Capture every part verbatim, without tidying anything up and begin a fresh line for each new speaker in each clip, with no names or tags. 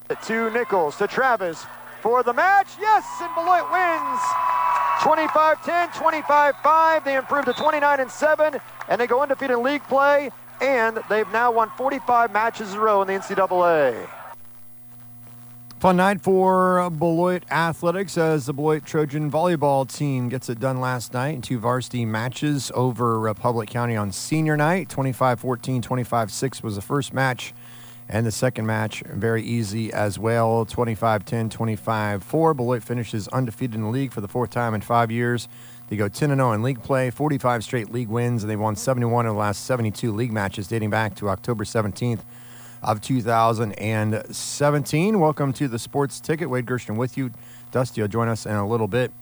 To Nichols, to Travis for the match. Yes, and Beloit wins. twenty-five ten, twenty-five five. They improved to twenty-nine and seven, and they go undefeated in league play, and they've now won forty-five matches in a row in the N C double A.
Fun night for Beloit Athletics as the Beloit Trojan volleyball team gets it done last night in two varsity matches over Republic County on senior night. twenty-five fourteen, twenty-five six was the first match, and the second match very easy as well. twenty-five ten, twenty-five four. Beloit finishes undefeated in the league for the fourth time in five years. They go ten and oh in league play, forty-five straight league wins, and they've won seventy-one of the last seventy-two league matches dating back to October seventeenth of two thousand seventeen. Welcome to the Sports Ticket. Wade Gershon with you. Dusty will join us in a little bit.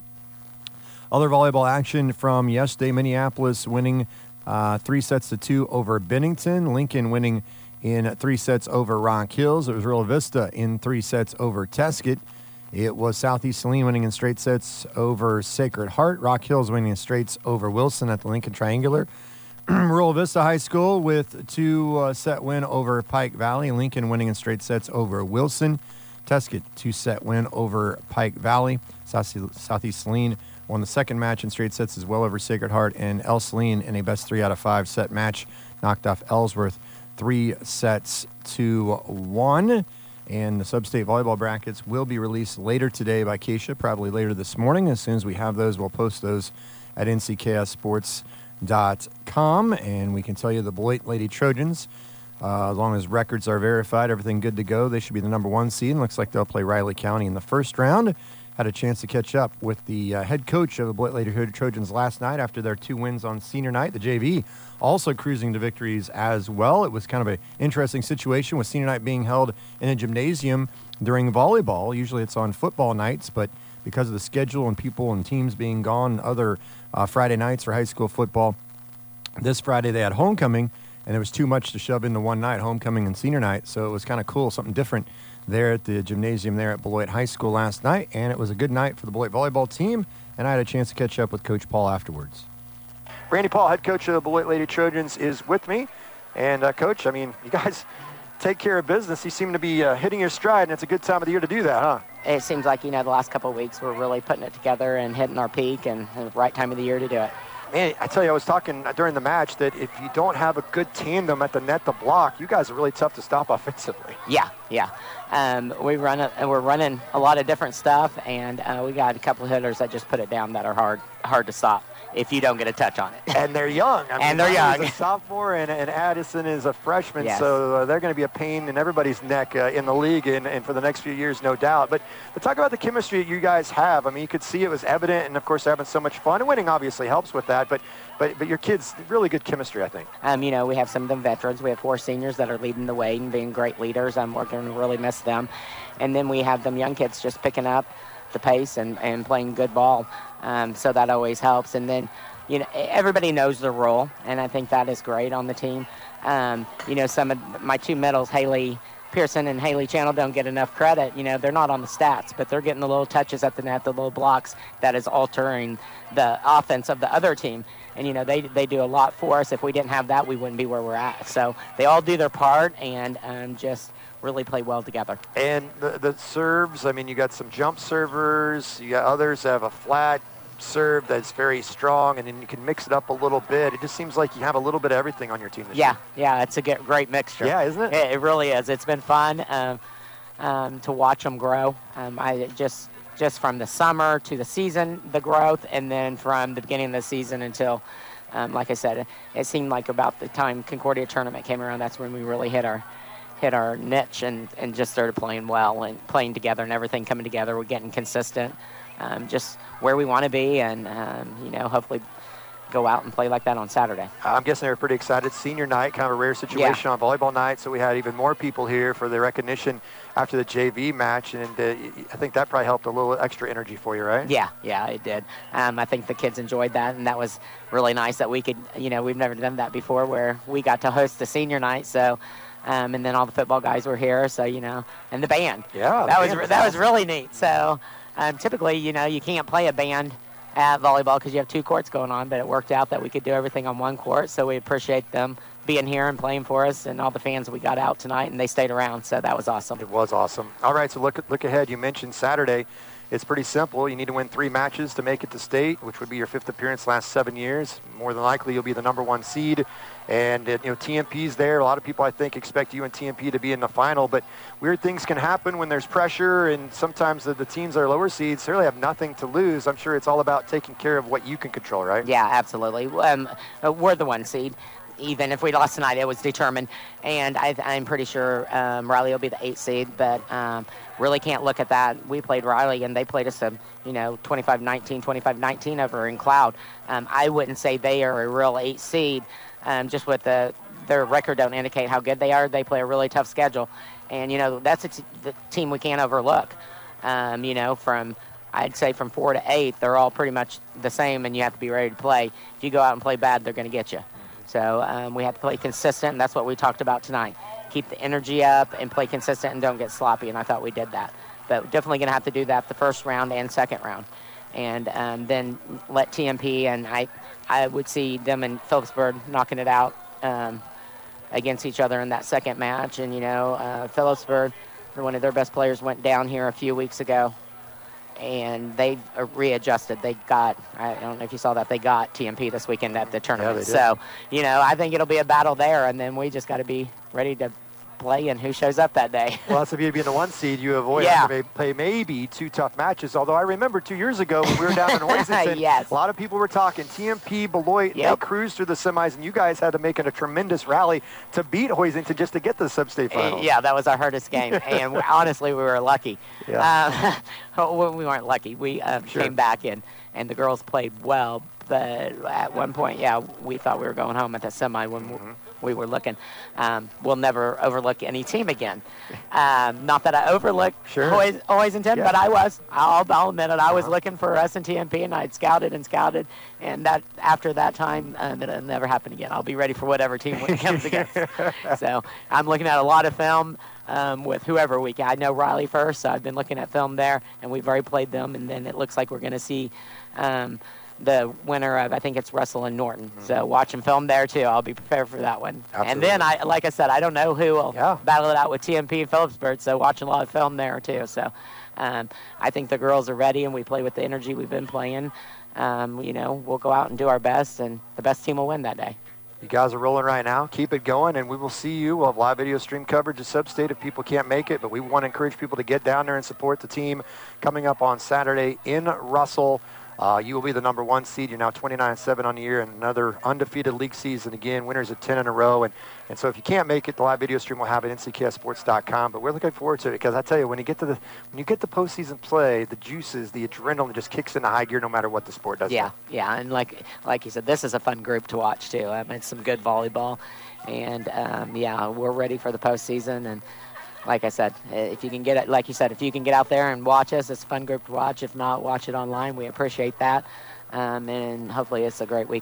Other volleyball action from yesterday. Minneapolis winning uh, three sets to two over Bennington. Lincoln winning in three sets over Rock Hills. It was Rio Vista in three sets over Tesket. It was Southeast Saline winning in straight sets over Sacred Heart. Rock Hills winning in straights over Wilson at the Lincoln Triangular. Rio Vista High School with two-set uh, win over Pike Valley. Lincoln winning in straight sets over Wilson. Tesket, two-set win over Pike Valley. South, Southeast Saline won the second match in straight sets as well over Sacred Heart. And El Saline in a best three out of five set match knocked off Ellsworth three sets to one. And the sub-state volleyball brackets will be released later today by Keisha, probably later this morning. As soon as we have those, we'll post those at N C K S sports dot com. And we can tell you the Beloit Lady Trojans, uh, as long as records are verified, everything good to go, they should be the number one seed. And looks like they'll play Riley County in the first round. Had a chance to catch up with the uh, head coach of the Beloit Lady Trojans last night after their two wins on senior night. The J V also cruising to victories as well. It was kind of an interesting situation with senior night being held in a gymnasium during volleyball. Usually it's on football nights, but because of the schedule and people and teams being gone other uh, Friday nights for high school football, this Friday they had homecoming, and it was too much to shove into one night, homecoming and senior night. So it was kind of cool, something different there at the gymnasium there at Beloit High School last night, and it was a good night for the Beloit volleyball team, and I had a chance to catch up with Coach Paul afterwards.
Randy Paul, head coach of the Beloit Lady Trojans, is with me. And, uh, Coach, I mean, you guys take care of business. You seem to be uh, hitting your stride, and it's a good time of the year to do that, huh?
It seems like, you know, the last couple of weeks we're really putting it together and hitting our peak, and the right time of the year to do it.
Man, I tell you, I was talking during the match that if you don't have a good tandem at the net to block, you guys are really tough to stop offensively.
Yeah, yeah. Um, we run a, we're running a lot of different stuff, and uh, we got a couple of hitters that just put it down that are hard hard to stop if you don't get a touch on it.
And they're young. I mean,
and they're young.
He's a sophomore, and, and Addison is a freshman,
yes.
so uh, they're going to be a pain in everybody's neck uh, in the league and, and for the next few years, no doubt. But, but talk about the chemistry that you guys have. I mean, you could see it was evident, and, of course, they're having so much fun. And winning obviously helps with that, but but but your kids, really good chemistry, I think.
Um, you know, we have some of them veterans. We have four seniors that are leading the way and being great leaders. Um, we're going to really miss them. And then we have them young kids just picking up the pace and, and playing good ball. Um, so that always helps. And then, you know, everybody knows their role, and I think that is great on the team. Um, you know, some of my two middles, Haley Pearson and Haley Channel, don't get enough credit. You know, they're not on the stats, but they're getting the little touches at the net, the little blocks that is altering the offense of the other team. And, you know, they they do a lot for us. If we didn't have that, we wouldn't be where we're at. So they all do their part and um, just really play well together.
And the, the serves, I mean, you got some jump servers. You got others that have a flat serve that's very strong, and then you can mix it up a little bit. It just seems like you have a little bit of everything on your team this
yeah,
year.
Yeah, it's a great mixture.
Yeah, isn't it?
It, it really is. It's been fun um, um, to watch them grow. Um, I just just from the summer to the season, the growth, and then from the beginning of the season until, um, like I said, it, it seemed like about the time Concordia tournament came around, that's when we really hit our hit our niche and, and just started playing well and playing together and everything coming together. We're getting consistent. Um, just where we want to be, and um, you know, hopefully go out and play like that on Saturday.
I'm guessing they were pretty excited. Senior night, kind of a rare situation
yeah.
on volleyball night, so we had even more people here for the recognition after the J V match, and uh, I think that probably helped a little extra energy for you, right?
Yeah, yeah, it did. Um, I think the kids enjoyed that, and that was really nice that we could, you know, we've never done that before where we got to host the senior night, so. Um, and then all the football guys were here, so, you know, and the band.
Yeah,
that was
band was
that
awesome.
was really neat. So, um, typically, you know, you can't play a band at volleyball because you have two courts going on, but it worked out that we could do everything on one court, so we appreciate them being here and playing for us, and all the fans we got out tonight, and they stayed around, so that was awesome.
It was awesome. All right, so look look ahead. You mentioned Saturday. It's pretty simple. You need to win three matches to make it to state, which would be your fifth appearance last seven years. More than likely, you'll be the number one seed. And, it, you know, T M P's there. A lot of people, I think, expect you and T M P to be in the final. But weird things can happen when there's pressure, and sometimes the, the teams that are lower seeds really have nothing to lose. I'm sure it's all about taking care of what you can control, right?
Yeah, absolutely. Um, we're the one seed. Even if we lost tonight, it was determined. And I, I'm pretty sure um, Riley will be the eighth seed, but um, really can't look at that. We played Riley, and they played us, a, you know, twenty-five nineteen, twenty-five nineteen over in Cloud. Um, I wouldn't say they are a real eight seed, um, just with the, their record don't indicate how good they are. They play a really tough schedule. And, you know, that's a t- the team we can't overlook. Um, you know, from, I'd say from four to eight, they're all pretty much the same, and you have to be ready to play. If you go out and play bad, they're going to get you. So um, we have to play consistent, and that's what we talked about tonight. Keep the energy up and play consistent and don't get sloppy, and I thought we did that. But we're definitely going to have to do that the first round and second round. And um, then let T M P, and I I would see them in Phillipsburg knocking it out um, against each other in that second match. And, you know, uh, Phillipsburg, one of their best players went down here a few weeks ago, and they readjusted. They got, I don't know if you saw that, they got T M P this weekend at the tournament.
Yeah, they did.
So, you know, I think it'll be a battle there, and then we just got to be ready to play and who shows up that day.
Well, that's if you'd be in the one seed, you avoid
Yeah.
having to play maybe two tough matches. Although I remember two years ago when we were down in Hoisington,
Yes.
a lot of people were talking T M P, Beloit,
Yep.
they cruised through the semis, and you guys had to make it a tremendous rally to beat Hoisington just to get to the sub-state finals.
Yeah, that was our hardest game, and we, honestly, we were lucky.
Yeah.
Um, well, we weren't lucky. We um,
Sure.
came back in, and the girls played well, but at one point, yeah, we thought we were going home at the semi when
Mm-hmm.
we were looking. Um, we'll never overlook any team again. Um, not that I overlooked
Sure.
Hois- Hoisington,
Yeah.
but I was. I'll, I'll admit it. I was
Uh-huh.
looking for us and T M P, and I'd scouted and scouted, and that after that time, um, it'll never happen again. I'll be ready for whatever team it comes against. So I'm looking at a lot of film um, with whoever we can. I know Riley first, so I've been looking at film there, and we've already played them, and then it looks like we're going to see um, the winner of, I think it's Russell and Norton. Mm-hmm. So watching film there, too. I'll be prepared for that one.
Absolutely.
And then, I, like I said, I don't know who will
Yeah.
battle it out with T M P and Phillipsburg, so watching a lot of film there, too. So um, I think the girls are ready, and we play with the energy we've been playing. Um, you know, we'll go out and do our best, and the best team will win that day.
You guys are rolling right now. Keep it going, and we will see you. We'll have live video stream coverage of Sub-State if people can't make it, but we want to encourage people to get down there and support the team coming up on Saturday in Russell. Uh, you will be the number one seed. You're now twenty-nine and seven on the year, and another undefeated league season. Again, winners of ten in a row. And, and so if you can't make it, the live video stream will have it at N C K S sports dot com. But we're looking forward to it because I tell you, when you get to the when you get to postseason play, the juices, the adrenaline just kicks into high gear no matter what the sport does.
Yeah, yeah, and like like you said, this is a fun group to watch too. I mean, it's some good volleyball, and um, yeah, we're ready for the postseason. And like I said, if you can get it, like you said, if you can get out there and watch us, it's a fun group to watch. If not, watch it online. We appreciate that, um, and hopefully it's a great week.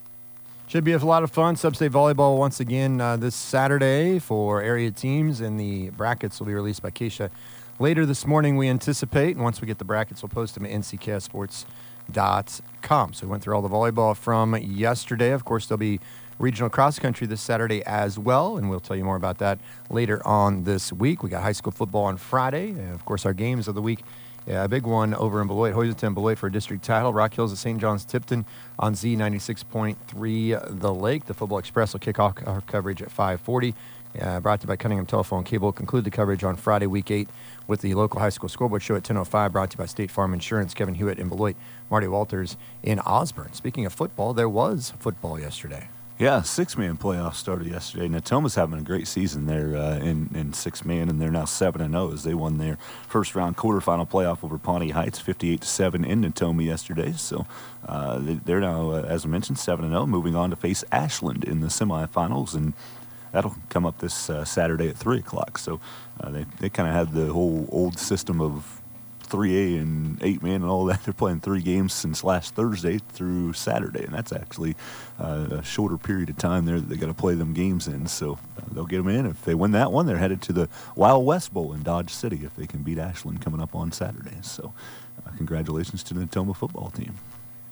Should be a lot of fun. Sub-State volleyball once again uh, this Saturday for area teams, and the brackets will be released by Keisha later this morning, we anticipate. And once we get the brackets, we'll post them at N C K S sports dot com. So we went through all the volleyball from yesterday. Of course, there'll be regional cross country this Saturday as well, and we'll tell you more about that later on this week. We got high school football on Friday, and of course our games of the week. Yeah, a big one over in Beloit, Hoisington, Beloit for a district title. Rock Hills at Saint John's Tipton on Z ninety-six point three The Lake. The Football Express will kick off our coverage at five forty. Uh, brought to you by Cunningham Telephone Cable. Conclude the coverage on Friday, week eight, with the local high school scoreboard show at ten oh five, brought to you by State Farm Insurance. Kevin Hewitt in Beloit, Marty Walters in Osborne. Speaking of football, there was football yesterday.
Yeah, six-man playoff started yesterday. Natoma's having a great season there uh, in, in six-man, and they're now seven and oh as they won their first-round quarterfinal playoff over Pawnee Heights, fifty-eight to seven in Natoma yesterday. So uh, they, they're now, uh, as I mentioned, seven and oh, moving on to face Ashland in the semifinals, and that'll come up this uh, Saturday at three o'clock. So uh, they, they kind of had the whole old system of three A and eight-man and all that. They're playing three games since last Thursday through Saturday, and that's actually uh, a shorter period of time there that they got to play them games in. So uh, they'll get them in. If they win that one, they're headed to the Wild West Bowl in Dodge City if they can beat Ashland coming up on Saturday. So uh, congratulations to the Natoma football team.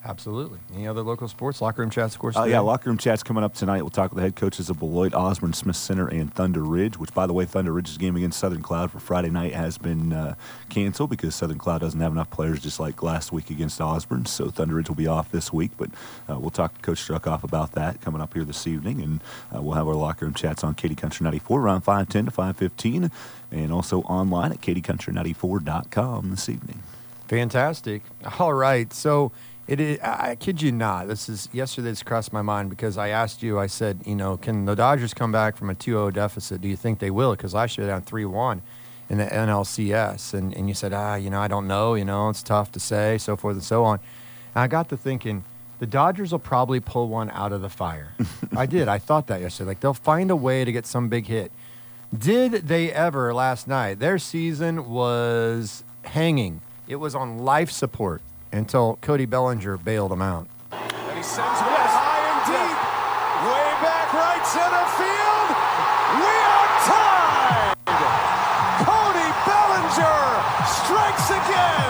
Absolutely. Any other local sports? Locker room chats, of course.
Uh,
today?
yeah, locker room chats coming up tonight. We'll talk with the head coaches of Beloit, Osborne, Smith Center, and Thunder Ridge, which, by the way, Thunder Ridge's game against Southern Cloud for Friday night has been uh, canceled because Southern Cloud doesn't have enough players, just like last week against Osborne. So Thunder Ridge will be off this week, but uh, we'll talk to Coach Struckoff about that coming up here this evening, and uh, we'll have our locker room chats on Katy Country ninety-four around five ten to five fifteen, and also online at katy country ninety-four dot com this evening.
Fantastic. All right. So it is, I kid you not, this is yesterday this crossed my mind because I asked you, I said, you know, can the Dodgers come back from a two oh deficit? Do you think they will? Because last year they down three one in the N L C S. And, and you said, ah, you know, I don't know. You know, it's tough to say, so forth and so on. And I got to thinking, the Dodgers will probably pull one out of the fire. I did. I thought that yesterday. Like, they'll find a way to get some big hit. Did they ever last night? Their season was hanging. It was on life support until Cody Bellinger bailed him out.
And he sends one high and deep. Way back right center field. We are tied. Cody Bellinger strikes again.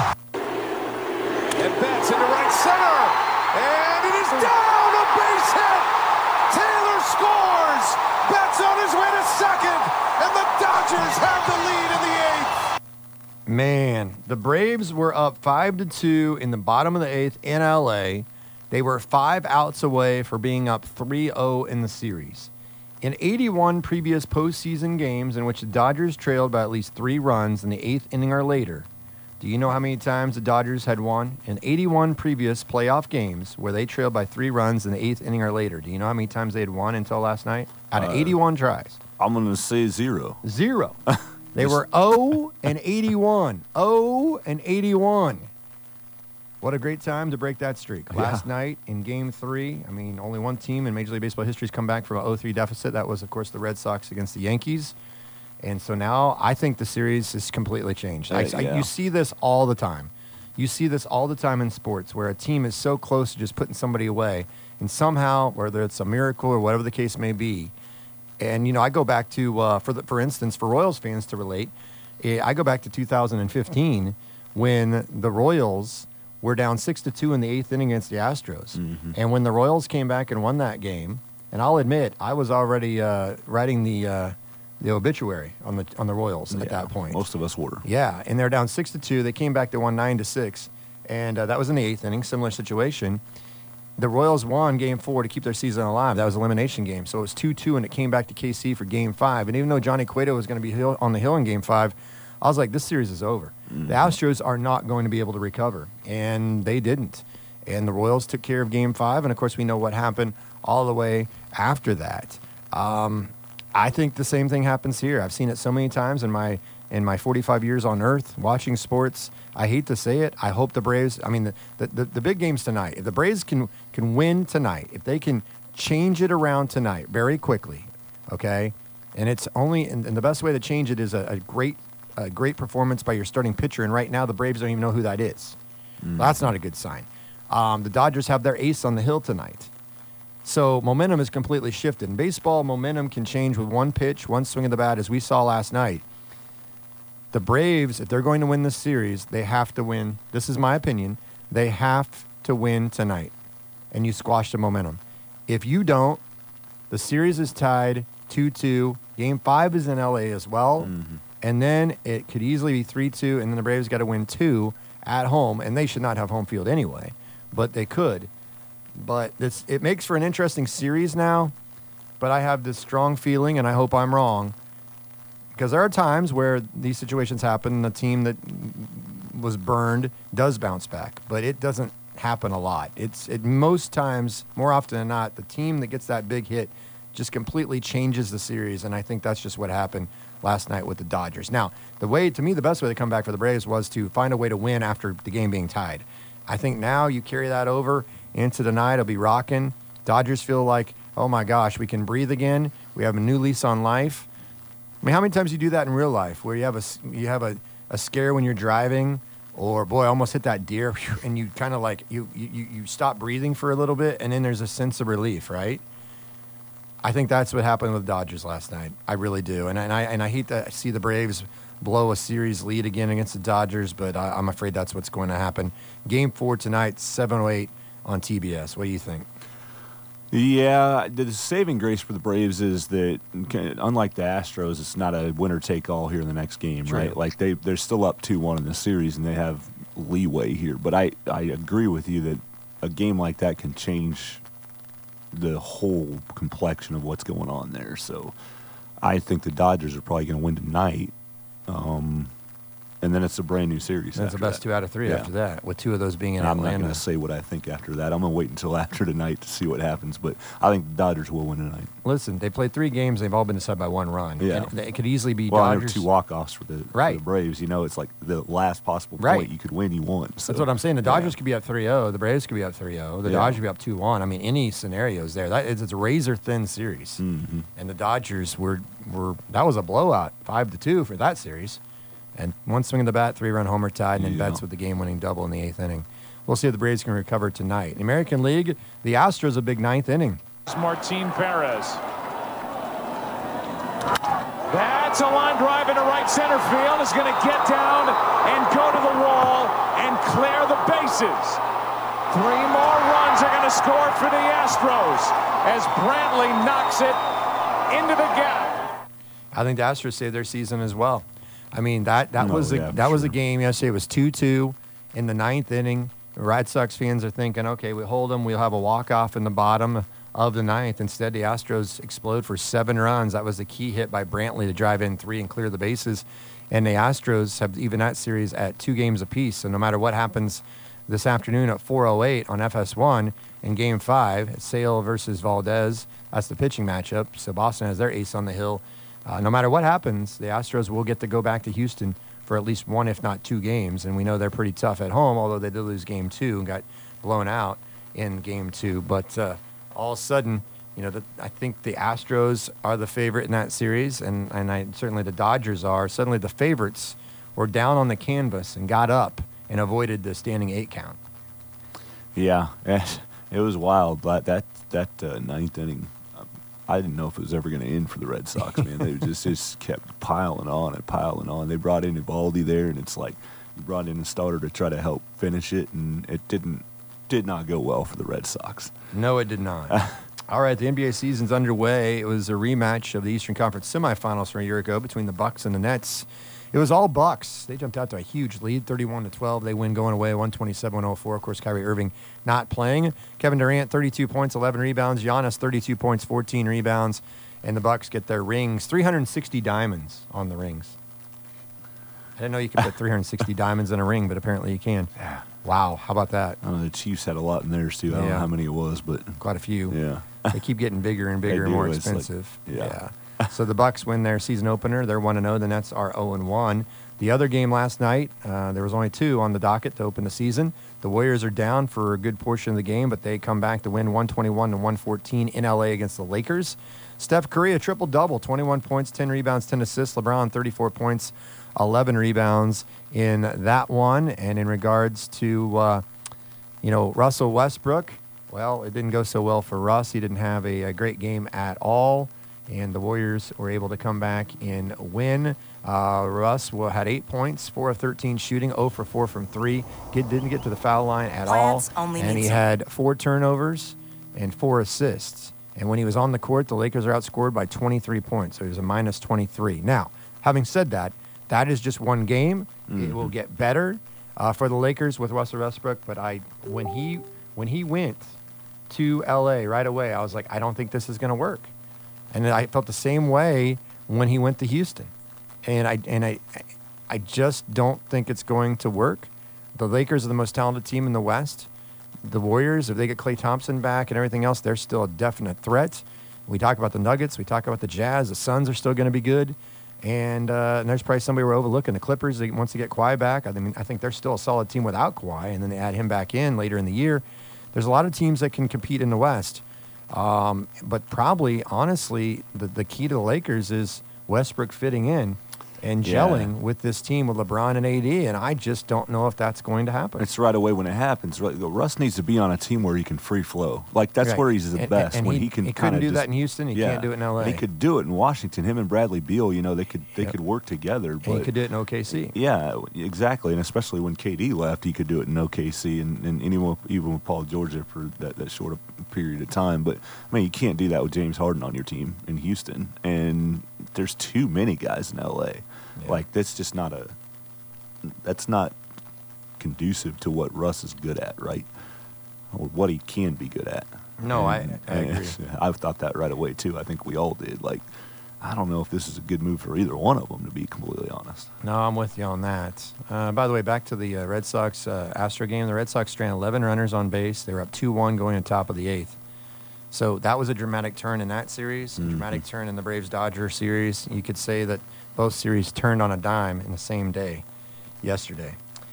And bats into right center. And it is down, a base hit. Taylor scores. Bats on his way to second. And the Dodgers have the lead in the eighth.
Man, the Braves were up five to two in the bottom of the eighth in L A. They were five outs away for being up three oh in the series. In eighty-one previous postseason games in which the Dodgers trailed by at least three runs in the eighth inning or later, do you know how many times the Dodgers had won? In eighty-one previous playoff games where they trailed by three runs in the eighth inning or later, do you know how many times they had won until last night? Out of
Uh,
eighty-one tries.
I'm going to say zero.
Zero. They were oh and eighty-one. oh and eighty-one. What a great time to break that streak. Last
Yeah.
night in Game three, I mean, only one team in Major League Baseball history has come back from an oh three deficit. That was, of course, the Red Sox against the Yankees. And so now I think the series is completely changed. I,
Uh,
I,
yeah.
you see this all the time. You see this all the time in sports where a team is so close to just putting somebody away. And somehow, whether it's a miracle or whatever the case may be, and, you know, I go back to, uh, for the, for instance, for Royals fans to relate, eh, I go back to two thousand fifteen when the Royals were down six to two in the eighth inning against the Astros.
Mm-hmm.
And when the Royals came back and won that game, and I'll admit, I was already uh, writing the uh, the obituary on the on the Royals at
Yeah,
that point.
Most of us were.
Yeah, and they're down six to two. They came back to won nine to six, and uh, that was in the eighth inning. Similar situation. The Royals won Game Four to keep their season alive. That was an elimination game, so it was two two, and it came back to K C for Game Five. And even though Johnny Cueto was going to be hill, on the hill in Game Five, I was like, this series is over.
Mm-hmm.
The Astros are not going to be able to recover, and they didn't. And the Royals took care of Game Five, and of course we know what happened all the way after that. Um, I think the same thing happens here. I've seen it so many times in my in my forty-five years on Earth watching sports. I hate to say it. I hope the Braves, I mean, the, the, the, the big games tonight, if the Braves can, can win tonight, if they can change it around tonight very quickly, okay, and it's only, and, and the best way to change it is a, a great a great performance by your starting pitcher, and right now the Braves don't even know who that is.
Mm.
That's not a good sign. Um, the Dodgers have their ace on the hill tonight. So momentum is completely shifted. In baseball, momentum can change with one pitch, one swing of the bat, as we saw last night. The Braves, if they're going to win this series, they have to win. This is my opinion. They have to win tonight, and you squash the momentum. If you don't, the series is tied two two. Game five is in L A as well,
Mm-hmm.
and then it could easily be three two, and then the Braves got to win two at home, and they should not have home field anyway, but they could. But this, it makes for an interesting series now, but I have this strong feeling, and I hope I'm wrong, because there are times where these situations happen, and the team that was burned does bounce back, but it doesn't happen a lot. It's it most times, more often than not, the team that gets that big hit just completely changes the series, and I think that's just what happened last night with the Dodgers. Now, the way, to me, the best way to come back for the Braves was to find a way to win after the game being tied. I think now you carry that over into the night, it'll be rocking. Dodgers feel like, oh my gosh, we can breathe again. We have a new lease on life. I mean, how many times do you do that in real life, where you have a you have a, a scare when you're driving, or boy, I almost hit that deer, and you kind of like you, you you stop breathing for a little bit, and then there's a sense of relief, right? I think that's what happened with the Dodgers last night. I really do, and and I and I hate to see the Braves blow a series lead again against the Dodgers, but I, I'm afraid that's what's going to happen. Game four tonight, seven oh eight on T B S. What do you think?
Yeah, the saving grace for the Braves is that, unlike the Astros, it's not a winner-take-all here in the next game,
True.
right? Like, they, they're still up two one in the series, and they have leeway here. But I, I agree with you that a game like that can change the whole complexion of what's going on there. So I think the Dodgers are probably going to win tonight. Um, and then it's a brand new series.
That's the best
that.
two out of three
yeah.
after that, with two of those being in
and I'm
Atlanta.
not going to say what I think after that. I'm going to wait until after tonight to see what happens. But I think the Dodgers will win tonight.
Listen, they played three games. They've all been decided by one run.
Yeah.
And it could easily be
well,
Dodgers.
there were two walk-offs for the,
Right.
for the Braves. You know, it's like the last possible point
Right.
you could win, you won. So,
That's what I'm saying. The Dodgers
yeah.
could be up three oh. The Braves could be up three oh. The
Yeah.
Dodgers could be up two one. I mean, any scenarios there. That is, it's a razor-thin series.
Mhm.
And the Dodgers were, were – that was a blowout, five to two for that series. And one swing of the bat, three-run homer tied, and then
Yeah.
Betts with the game-winning double in the eighth inning. We'll see if the Braves can recover tonight. In the American League, the Astros a big ninth inning.
Martin Perez. That's a line drive into right center field. Is going to get down and go to the wall and clear the bases. Three more runs are going to score for the Astros as Brantley knocks it into the gap.
I think the Astros saved their season as well. I mean, that, that
No,
was a,
yeah,
that was a
sure.
game yesterday. It was two two in the ninth inning. The Red Sox fans are thinking, okay, we hold them. We'll have a walk-off in the bottom of the ninth. Instead, the Astros explode for seven runs. That was the key hit by Brantley to drive in three and clear the bases. And the Astros have even that series at two games apiece. So no matter what happens this afternoon at four oh eight on F S one in Game five, it's Sale versus Valdez. That's the pitching matchup. So Boston has their ace on the hill. Uh, no matter what happens, the Astros will get to go back to Houston for at least one, if not two games. And we know they're pretty tough at home, although they did lose game two and got blown out in game two. But uh, all of a sudden, you know, the, I think the Astros are the favorite in that series, and, and I, certainly the Dodgers are. Suddenly the favorites were down on the canvas and got up and avoided the standing eight count.
Yeah, it, it was wild. But that, that uh, ninth inning, I didn't know if it was ever going to end for the Red Sox, man. They just just kept piling on and piling on. They brought in Eovaldi there, and it's like you brought in a starter to try to help finish it, and it didn't did not go well for the Red Sox.
No, it did not. All right, the N B A season's underway. It was a rematch of the Eastern Conference semifinals from a year ago between the Bucks and the Nets. It was all Bucks. They jumped out to a huge lead, thirty-one to twelve. They win going away, one twenty-seven to one oh four. Of course, Kyrie Irving not playing. Kevin Durant, thirty-two points, eleven rebounds. Giannis, thirty-two points, fourteen rebounds. And the Bucks get their rings, three hundred sixty diamonds on the rings. I didn't know you could put three hundred sixty diamonds in a ring, but apparently you can.
Yeah.
Wow, how about that?
I know the Chiefs had a lot in theirs, too. I don't
Yeah.
know how many it was, but
Quite a few.
yeah.
They keep getting bigger and
They
bigger and
do.
more
It's like-
expensive.
yeah.
So the Bucks win their season opener. They're one and oh. The Nets are oh and one. The other game last night, uh, there was only two on the docket to open the season. The Warriors are down for a good portion of the game, but they come back to win one twenty-one to one fourteen in L A against the Lakers. Steph Curry, a triple-double, twenty-one points, ten rebounds, ten assists. LeBron, thirty-four points, eleven rebounds in that one. And in regards to, uh, you know, Russell Westbrook, well, it didn't go so well for Russ. He didn't have a, a great game at all, and the Warriors were able to come back and win. Uh, Russ well, had eight points, four of thirteen shooting, oh for four from three. Get, didn't get to the foul line at
Plants
all.
only
And he
needs-
had four turnovers and four assists. And when he was on the court, the Lakers are outscored by twenty-three points. So he was a minus twenty-three. Now, having said that, that is just one game. It will get better uh, for the Lakers with Russell Westbrook. But I, when he when he went to L A right away, I was like, I don't think this is going to work. And I felt the same way when he went to Houston. And I and I I just don't think it's going to work. The Lakers are the most talented team in the West. The Warriors, if they get Klay Thompson back and everything else, they're still a definite threat. We talk about the Nuggets. We talk about the Jazz. The Suns are still going to be good. And, uh, and there's probably somebody we're overlooking. The Clippers, they, once they get Kawhi back, I mean, I think they're still a solid team without Kawhi, and then they add him back in later in the year. There's a lot of teams that can compete in the West. Um, but probably, honestly, the, the key to the Lakers is Westbrook fitting in. and
Yeah.
gelling with this team with LeBron and A D, and I just don't know if that's going to happen.
It's right away when it happens. Right, Russ needs to be on a team where he can free flow. Like that's
Right.
where he's the
And-
best.
and
when
he-
he, can
he
kind
couldn't
of
do
just,
that in Houston. He
yeah.
can't do it in L A.
He could do it in Washington. Him and Bradley Beal, you know, they could they
Yep.
could work together.
And
But
he could do it in O K C.
yeah, exactly. And especially when K D left, he could do it in O K C and, and anyone, even with Paul George there for that, that short of period of time. But I mean, you can't do that with James Harden on your team in Houston. And there's too many guys in L A.
Yeah.
Like that's just not a. That's not conducive to what Russ is good at, right? Or what he can be good at.
No, I-
And-
I
and
agree.
I've thought that right away too. I think we all did. Like, I don't know if this is a good move for either one of them, to be completely honest.
No, I'm with you on that. Uh, by the way, back to the uh, Red Sox uh, Astro game. The Red Sox stranded eleven runners on base. They were up two one going to top of the eighth. So that was a dramatic turn in that series, a
Mhm.
dramatic turn in the Braves-Dodger series. You could say that both series turned on a dime in the same day yesterday.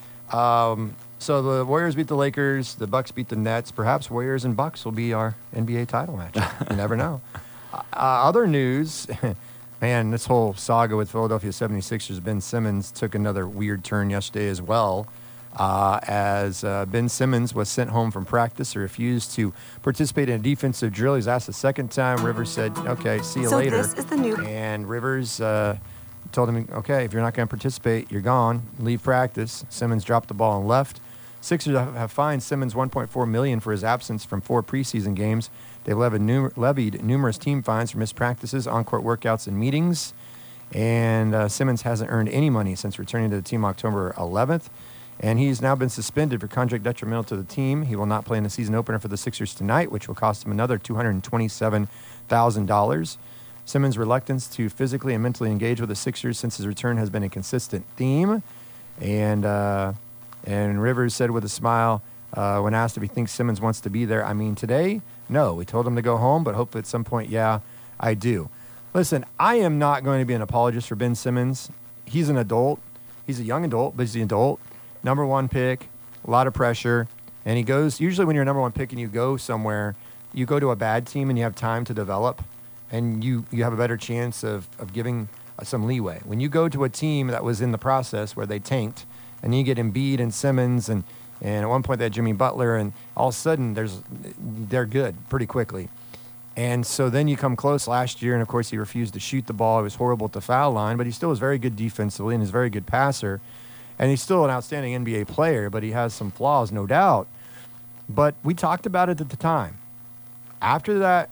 Um, so the Warriors beat the Lakers. The Bucks beat the Nets. Perhaps Warriors and Bucks will be our N B A title match. You never know. Uh, other news, man, this whole saga with Philadelphia seventy-sixers, Ben Simmons took another weird turn yesterday as well, uh, as uh, Ben Simmons was sent home from practice. He refused to participate in a defensive drill. He's asked a second time. Rivers said, okay, see you
So
later.
this is the new-
And Rivers uh, told him, okay, if you're not going to participate, you're gone. Leave practice. Simmons dropped the ball and left. Sixers have have fined Simmons one point four million dollars for his absence from four preseason games. They've levied, num- levied numerous team fines for missed practices, on-court workouts, and meetings. And uh, Simmons hasn't earned any money since returning to the team October eleventh. And he's now been suspended for contract detrimental to the team. He will not play in the season opener for the Sixers tonight, which will cost him another two hundred twenty-seven thousand dollars. Simmons' reluctance to physically and mentally engage with the Sixers since his return has been a consistent theme. And uh, and Rivers said with a smile uh, when asked if he thinks Simmons wants to be there, I mean, today, no. We told him to go home, but hopefully at some point, yeah, I do. Listen, I am not going to be an apologist for Ben Simmons. He's an adult. He's a young adult, but he's an adult. Number one pick, a lot of pressure. And he goes, usually when you're a number one pick and you go somewhere, you go to a bad team and you have time to develop, and you, you have a better chance of, of giving uh, some leeway. When you go to a team that was in the process where they tanked, and then you get Embiid and Simmons, and, and at one point they had Jimmy Butler, and all of a sudden there's they're good pretty quickly. And so then you come close last year, and of course he refused to shoot the ball. He was horrible at the foul line, but he still was very good defensively and is a very good passer. And he's still an outstanding N B A player, but he has some flaws, no doubt. But we talked about it at the time. After that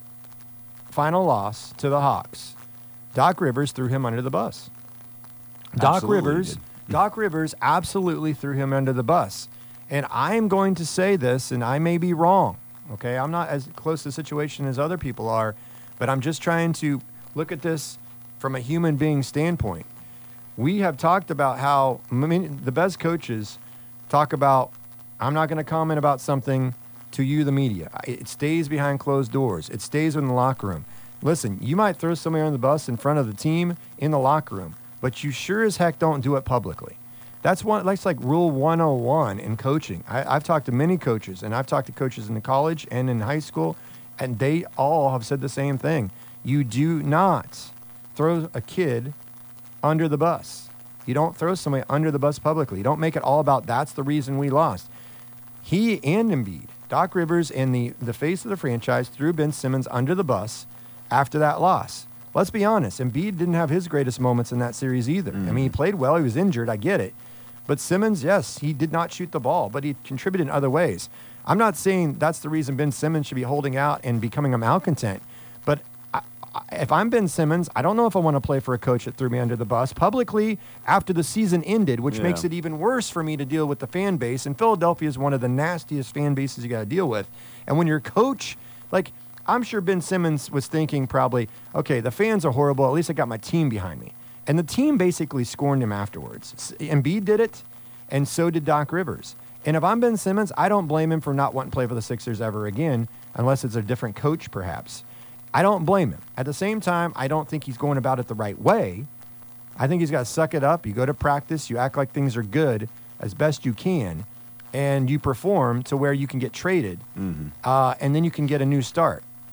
final loss to the Hawks, Doc Rivers threw him under the bus. Doc
Absolutely
Rivers,
did.
Doc Rivers absolutely threw him under the bus. And I am going to say this, and I may be wrong. Okay, I'm not as close to the situation as other people are, but I'm just trying to look at this from a human being standpoint. We have talked about how I mean, the best coaches talk about, I'm not going to comment about something to you, the media. It stays behind closed doors. It stays in the locker room. Listen, you might throw somebody on the bus in front of the team in the locker room, but you sure as heck don't do it publicly. That's one. That's like rule one oh one in coaching. I, I've talked to many coaches, and I've talked to coaches in the college and in high school, and they all have said the same thing. You do not throw a kid under the bus. You don't throw somebody under the bus publicly. You don't make it all about that's the reason we lost. He and Embiid, Doc Rivers, and the, the face of the franchise threw Ben Simmons under the bus after that loss. Let's be honest. Embiid didn't have his greatest moments in that series either. Mm. I mean, he played well. He was injured. I get it. But Simmons, yes, he did not shoot the ball, but he contributed in other ways. I'm not saying that's the reason Ben Simmons should be holding out and becoming a malcontent. But I, I, if I'm Ben Simmons, I don't know if I want to play for a coach that threw me under the bus publicly after the season ended, which
Yeah.
makes it even worse for me to deal with the fan base. And Philadelphia is one of the nastiest fan bases you got to deal with. And when your coach, like, I'm sure Ben Simmons was thinking probably, okay, the fans are horrible. At least I got my team behind me. And the team basically scorned him afterwards. Embiid did it, and so did Doc Rivers. And if I'm Ben Simmons, I don't blame him for not wanting to play for the Sixers ever again, unless it's a different coach, perhaps. I don't blame him. At the same time, I don't think he's going about it the right way. I think he's got to suck it up. You go to practice, you act like things are good as best you can, and you perform to where you can get traded,
Mm-hmm.
uh, and then you can get a new start.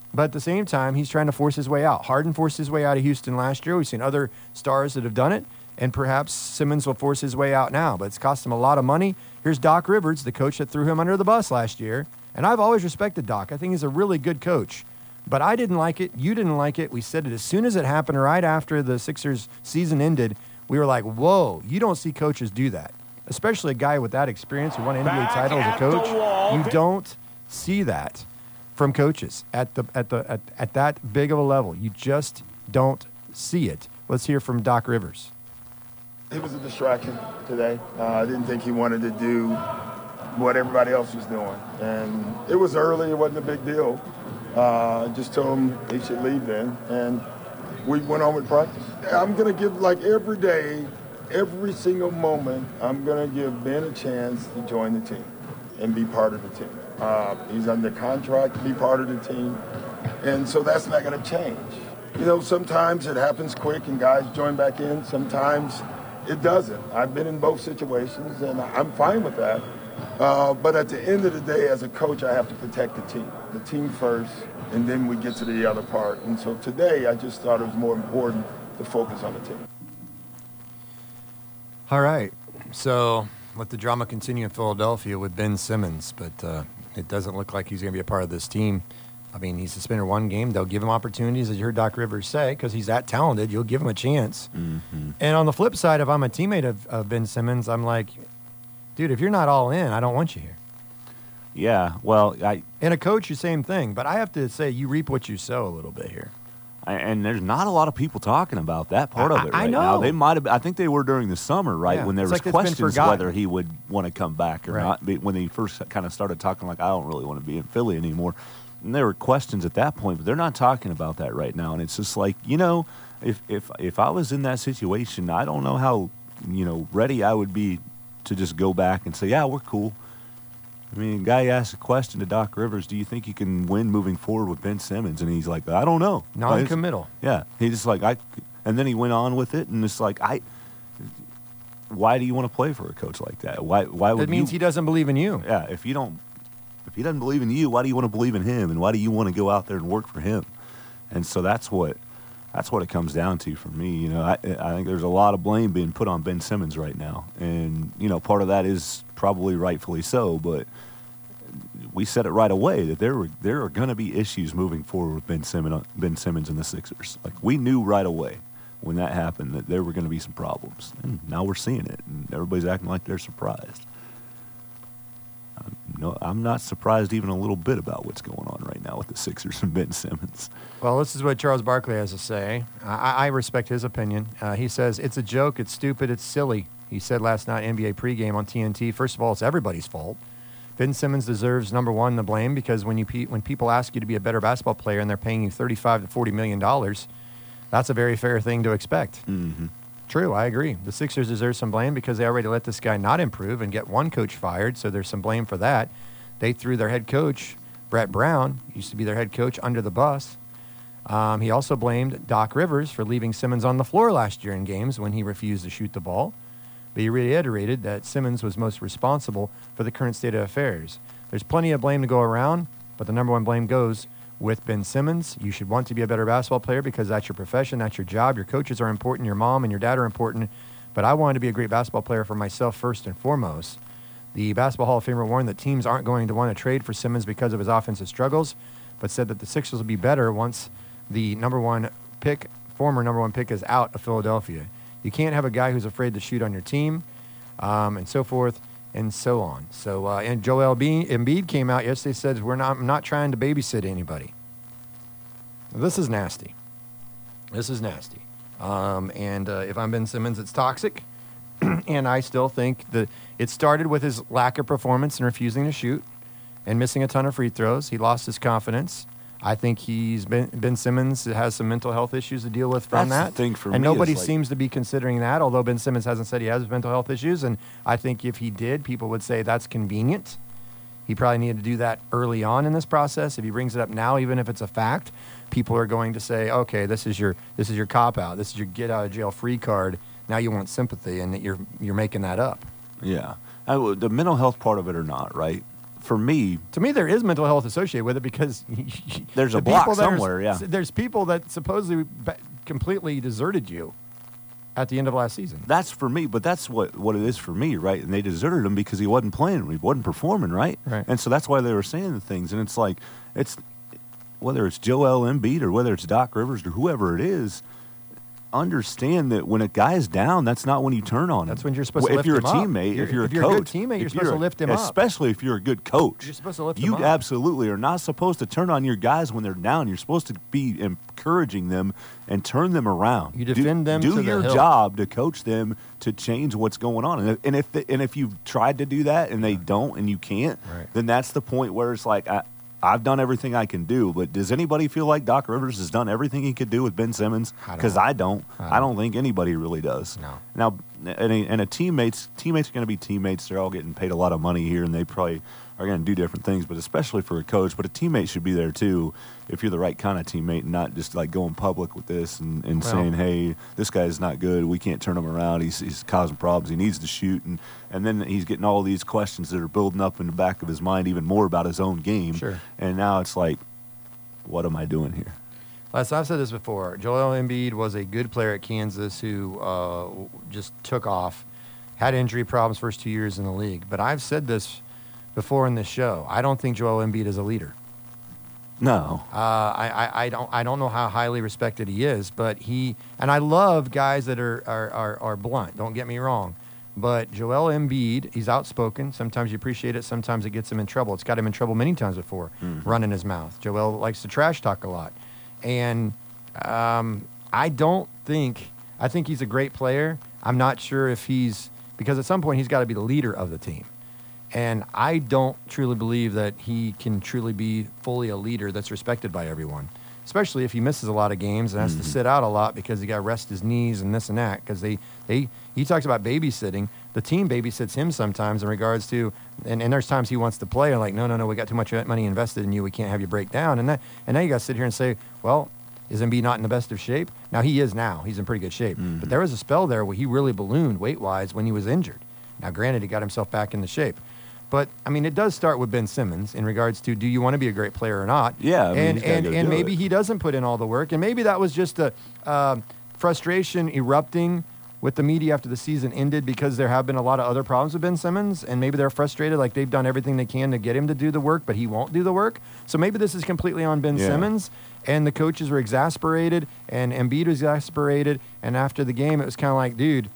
But at the same time, he's trying to force his way out. Harden forced his way out of Houston last year. We've seen other stars that have done it, and perhaps Simmons will force his way out now. But it's cost him a lot of money. Here's Doc Rivers, the coach that threw him under the bus last year. And I've always respected Doc. I think he's a really good coach. But I didn't like it. You didn't like it. We said it as soon as it happened, right after the Sixers season ended. We were like, whoa, you don't see coaches do that. Especially a guy with that experience who won an N B A title as a coach. You don't see that from coaches at the at the at, at that big of a level. You just don't see it. Let's hear from Doc Rivers.
He was a distraction today. Uh, I didn't think he wanted to do what everybody else was doing. And it was early. It wasn't a big deal. Uh, I just told him he should leave then. And we went on with practice. I'm going to give, like every day, every single moment, I'm going to give Ben a chance to join the team and be part of the team. Uh, he's under contract to be part of the team, and so that's not going to change. You know, sometimes it happens quick and guys join back in. Sometimes it doesn't. I've been in both situations, and I'm fine with that. Uh, but at the end of the day, as a coach, I have to protect the team. The team first, and then we get to the other part. And so today, I just thought it was more important to focus on the team.
All right. So let the drama continue in Philadelphia with Ben Simmons, but uh, it doesn't look like he's going to be a part of this team. I mean, he's suspended one game. They'll give him opportunities, as you heard Doc Rivers say, because he's that talented. You'll give him a chance.
Mm-hmm.
And on the flip side, if I'm a teammate of, of Ben Simmons, I'm like, dude, if you're not all in, I don't want you here.
Yeah, well, I
And a coach, the same thing. But I have to say, you reap what you sow a little bit here.
I, and there's not a lot of people talking about that part
I-
of it
I
right
know.
now. They might have. I think they were during the summer, right,
Yeah,
when there
it's
was
like it's been
questions
forgotten.
whether he would want to come back or
Right.
not. But when he first kind of started talking, like, I don't really want to be in Philly anymore. And there were questions at that point, but they're not talking about that right now. And it's just like, you know, if if if I was in that situation, I don't know how, you know, ready I would be to just go back and say, yeah, we're cool. I mean, a guy asked a question to Doc Rivers, do you think you can win moving forward with Ben Simmons? And he's like, I don't know.
Non-committal.
Yeah. He's just like, I, and then he went on with it, and it's like, I, why do you want to play for a coach like that? Why, why would
That means
you,
he doesn't believe in you.
yeah, if you don't, if he doesn't believe in you, why do you want to believe in him? And why do you want to go out there and work for him? And so that's what, that's what it comes down to for me. You know, I, I think there's a lot of blame being put on Ben Simmons right now. And, you know, part of that is probably rightfully so, but we said it right away that there were there are going to be issues moving forward with Ben Simmons, Ben Simmons and the Sixers. Like, we knew right away when that happened that there were going to be some problems, and now we're seeing it, and everybody's acting like they're surprised. I'm, no, I'm not surprised even a little bit about what's going on right now with the Sixers and Ben Simmons.
Well, this is what Charles Barkley has to say. I, I respect his opinion. Uh, he says, it's a joke, it's stupid, it's silly. He said last night, N B A pregame on T N T, first of all, it's everybody's fault. Ben Simmons deserves, number one, the blame, because when you pe- when people ask you to be a better basketball player and they're paying you thirty-five to forty million dollars, that's a very fair thing to expect.
Mm-hmm.
True, I agree. The Sixers deserve some blame because they already let this guy not improve and get one coach fired, so there's some blame for that. They threw their head coach, Brett Brown, used to be their head coach, under the bus. Um, he also blamed Doc Rivers for leaving Simmons on the floor last year in games when he refused to shoot the ball. But he reiterated that Simmons was most responsible for the current state of affairs. There's plenty of blame to go around, but the number one blame goes with Ben Simmons. You should want to be a better basketball player because that's your profession, that's your job. Your coaches are important, your mom and your dad are important. But I wanted to be a great basketball player for myself first and foremost. The Basketball Hall of Famer warned that teams aren't going to want to trade for Simmons because of his offensive struggles, but said that the Sixers will be better once the number one pick, former number one pick, is out of Philadelphia. You can't have a guy who's afraid to shoot on your team, um, and so forth and so on. So, uh, and Joel Embiid came out yesterday, says, we're not, I'm not trying to babysit anybody. This is nasty. This is nasty. Um, and uh, if I'm Ben Simmons, it's toxic. And I still think that it started with his lack of performance and refusing to shoot and missing a ton of free throws. He lost his confidence. I think he's been Ben Simmons has some mental health issues to deal with from
That's
that.
the thing for
and
me
nobody
is, like-
seems to be considering that, although Ben Simmons hasn't said he has mental health issues. And I think if he did, people would say that's convenient. He probably needed to do that early on in this process. If he brings it up now, even if it's a fact, people are going to say, okay, this is your this is your cop-out. This is your get-out-of-jail-free card. Now you want sympathy, and that you're you're making that up.
Yeah. I, the mental health part of it or not, right? for me,
To me, there is mental health associated with it because
There's
the
a block
people that are-
somewhere, yeah.
There's people that supposedly ba- completely deserted you at the end of last season.
that's for me, but that's what, what it is for me, right? And they deserted him because he wasn't playing, he wasn't performing, right?
Right.
And so that's why they were saying the things. And it's like, it's whether it's Joel Embiid or whether it's Doc Rivers or whoever it is, understand that when a guy's down, that's not when you turn on him.
That's when you're supposed to
if
lift
you're
him
a
up.
teammate,
You're-
if you're
if
a
you're a good
coach,
teammate, you're
if
supposed to
a-
lift him up.
especially if you're a good coach.
You're supposed to lift
you
him up.
absolutely are not supposed to turn on your guys when they're down. You're supposed to be encouraging them and turn them around.
You
Do-
defend them
Do
to the
your
hilt.
job to coach them to change what's going on. And if, and if the, and if you've tried to do that and they don't and you can't,
Right.
then that's the point where it's like I, I've done everything I can do. But does anybody feel like Doc Rivers has done everything he could do with Ben Simmons?
I don't.
Because I don't.
I
I don't think anybody really does.
No.
Now, and a, and a teammates teammates are going to be teammates. They're all getting paid a lot of money here, and they probably are going to do different things. But especially for a coach, but a teammate should be there too, if you're the right kind of teammate, and not just like going public with this and, and
Well-
saying, "Hey, this guy's not good. We can't turn him around. He's he's causing problems. He needs to shoot." And and then he's getting all these questions that are building up in the back of his mind even more about his own game.
Sure.
And now it's like, what am I doing here?
Les, I've said this before. Joel Embiid was a good player at Kansas who uh, just took off, had injury problems first two years in the league. But I've said this before in this show. I don't think Joel Embiid is a leader.
No.
Uh, I, I, I don't I don't know how highly respected he is, but he and I love guys that are are, are, are blunt. Don't get me wrong, but Joel Embiid, he's outspoken. Sometimes you appreciate it. Sometimes it gets him in trouble. It's got him in trouble many times before, running his mouth. Joel likes to trash talk a lot, and um, I don't think I think he's a great player. I'm not sure if he's because at some point he's got to be the leader of the team. And I don't truly believe that he can truly be fully a leader that's respected by everyone, especially if he misses a lot of games and has to sit out a lot because he got to rest his knees and this and that. Because they, they, he talks about babysitting. The team babysits him sometimes in regards to, and, and there's times he wants to play. And like, no, no, no, we got too much money invested in you. We can't have you break down. And that, and now you got to sit here and say, well, is Embiid not in the best of shape? Now he is now. He's in pretty good shape. But there was a spell there where he really ballooned weight-wise when he was injured. Now, granted, he got himself back into shape. But, I mean, it does start with Ben Simmons in regards to do you want to be a great player or not?
Yeah, I mean,
and
he's gotta
and,
go
and
do
maybe
it.
he doesn't put in all the work. And maybe that was just a um frustration erupting with the media after the season ended because there have been a lot of other problems with Ben Simmons. And maybe they're frustrated, like they've done everything they can to get him to do the work, but he won't do the work. So maybe this is completely on Ben
Yeah.
Simmons. And the coaches were exasperated, and Embiid was exasperated. And after the game, it was kind of like, dude,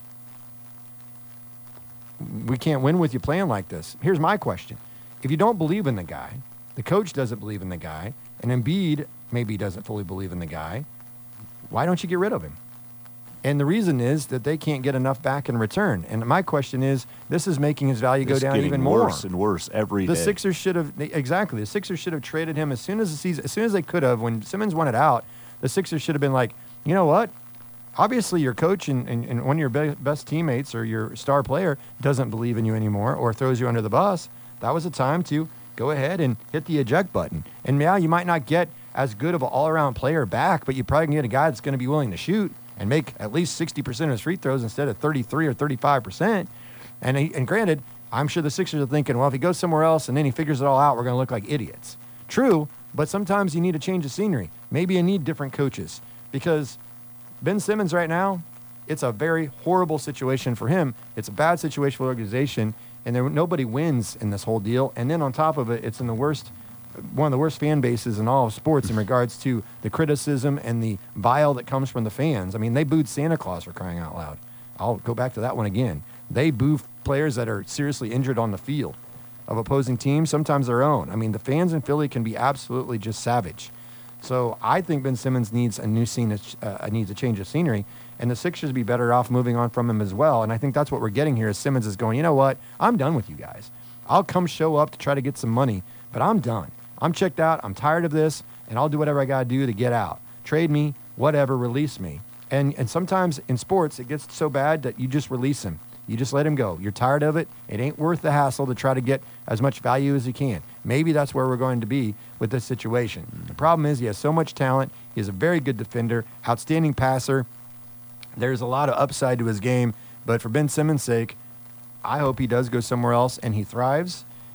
we can't win with you playing like this. Here's my question. If you don't believe in the guy, the coach doesn't believe in the guy, and Embiid maybe doesn't fully believe in the guy, why don't you get rid of him? And the reason is that they can't get enough back in return. And my question is, this is making his value go
It's
down
getting
even more.
worse and worse every
The
day.
Sixers should have exactly. The Sixers should have traded him as soon as the season, as soon as they could have. When Simmons wanted out, the Sixers should have been like, you know what? Obviously, your coach and, and, and one of your be- best teammates or your star player doesn't believe in you anymore or throws you under the bus. That was a time to go ahead and hit the eject button. And yeah, you might not get as good of an all-around player back, but you probably can get a guy that's going to be willing to shoot and make at least sixty percent of his free throws instead of thirty-three or thirty-five percent. And, he, and granted, I'm sure the Sixers are thinking, well, if he goes somewhere else and then he figures it all out, we're going to look like idiots. True, but sometimes you need a change of scenery. Maybe you need different coaches because Ben Simmons right now, it's a very horrible situation for him. It's a bad situation for the organization, and there, nobody wins in this whole deal. And then on top of it, it's in the worst, one of the worst fan bases in all of sports in regards to the criticism and the bile that comes from the fans. I mean, they booed Santa Claus for crying out loud. I'll go back to that one again. They boo players that are seriously injured on the field of opposing teams, sometimes their own. I mean, the fans in Philly can be absolutely just savage. So I think Ben Simmons needs a new scene, uh, needs a change of scenery, and the Sixers would be better off moving on from him as well. And I think that's what we're getting here is Simmons is going, you know what, I'm done with you guys. I'll come show up to try to get some money, but I'm done. I'm checked out. I'm tired of this, and I'll do whatever I got to do to get out. Trade me, whatever, release me. And and sometimes in sports, it gets so bad that you just release him. You just let him go. You're tired of it. It ain't worth the hassle to try to get as much value as you can. Maybe that's where we're going to be with this situation. The problem is he has so much talent. He is a very good defender, outstanding passer. There's a lot of upside to his game. But for Ben Simmons' sake, I hope he does go somewhere else and he thrives.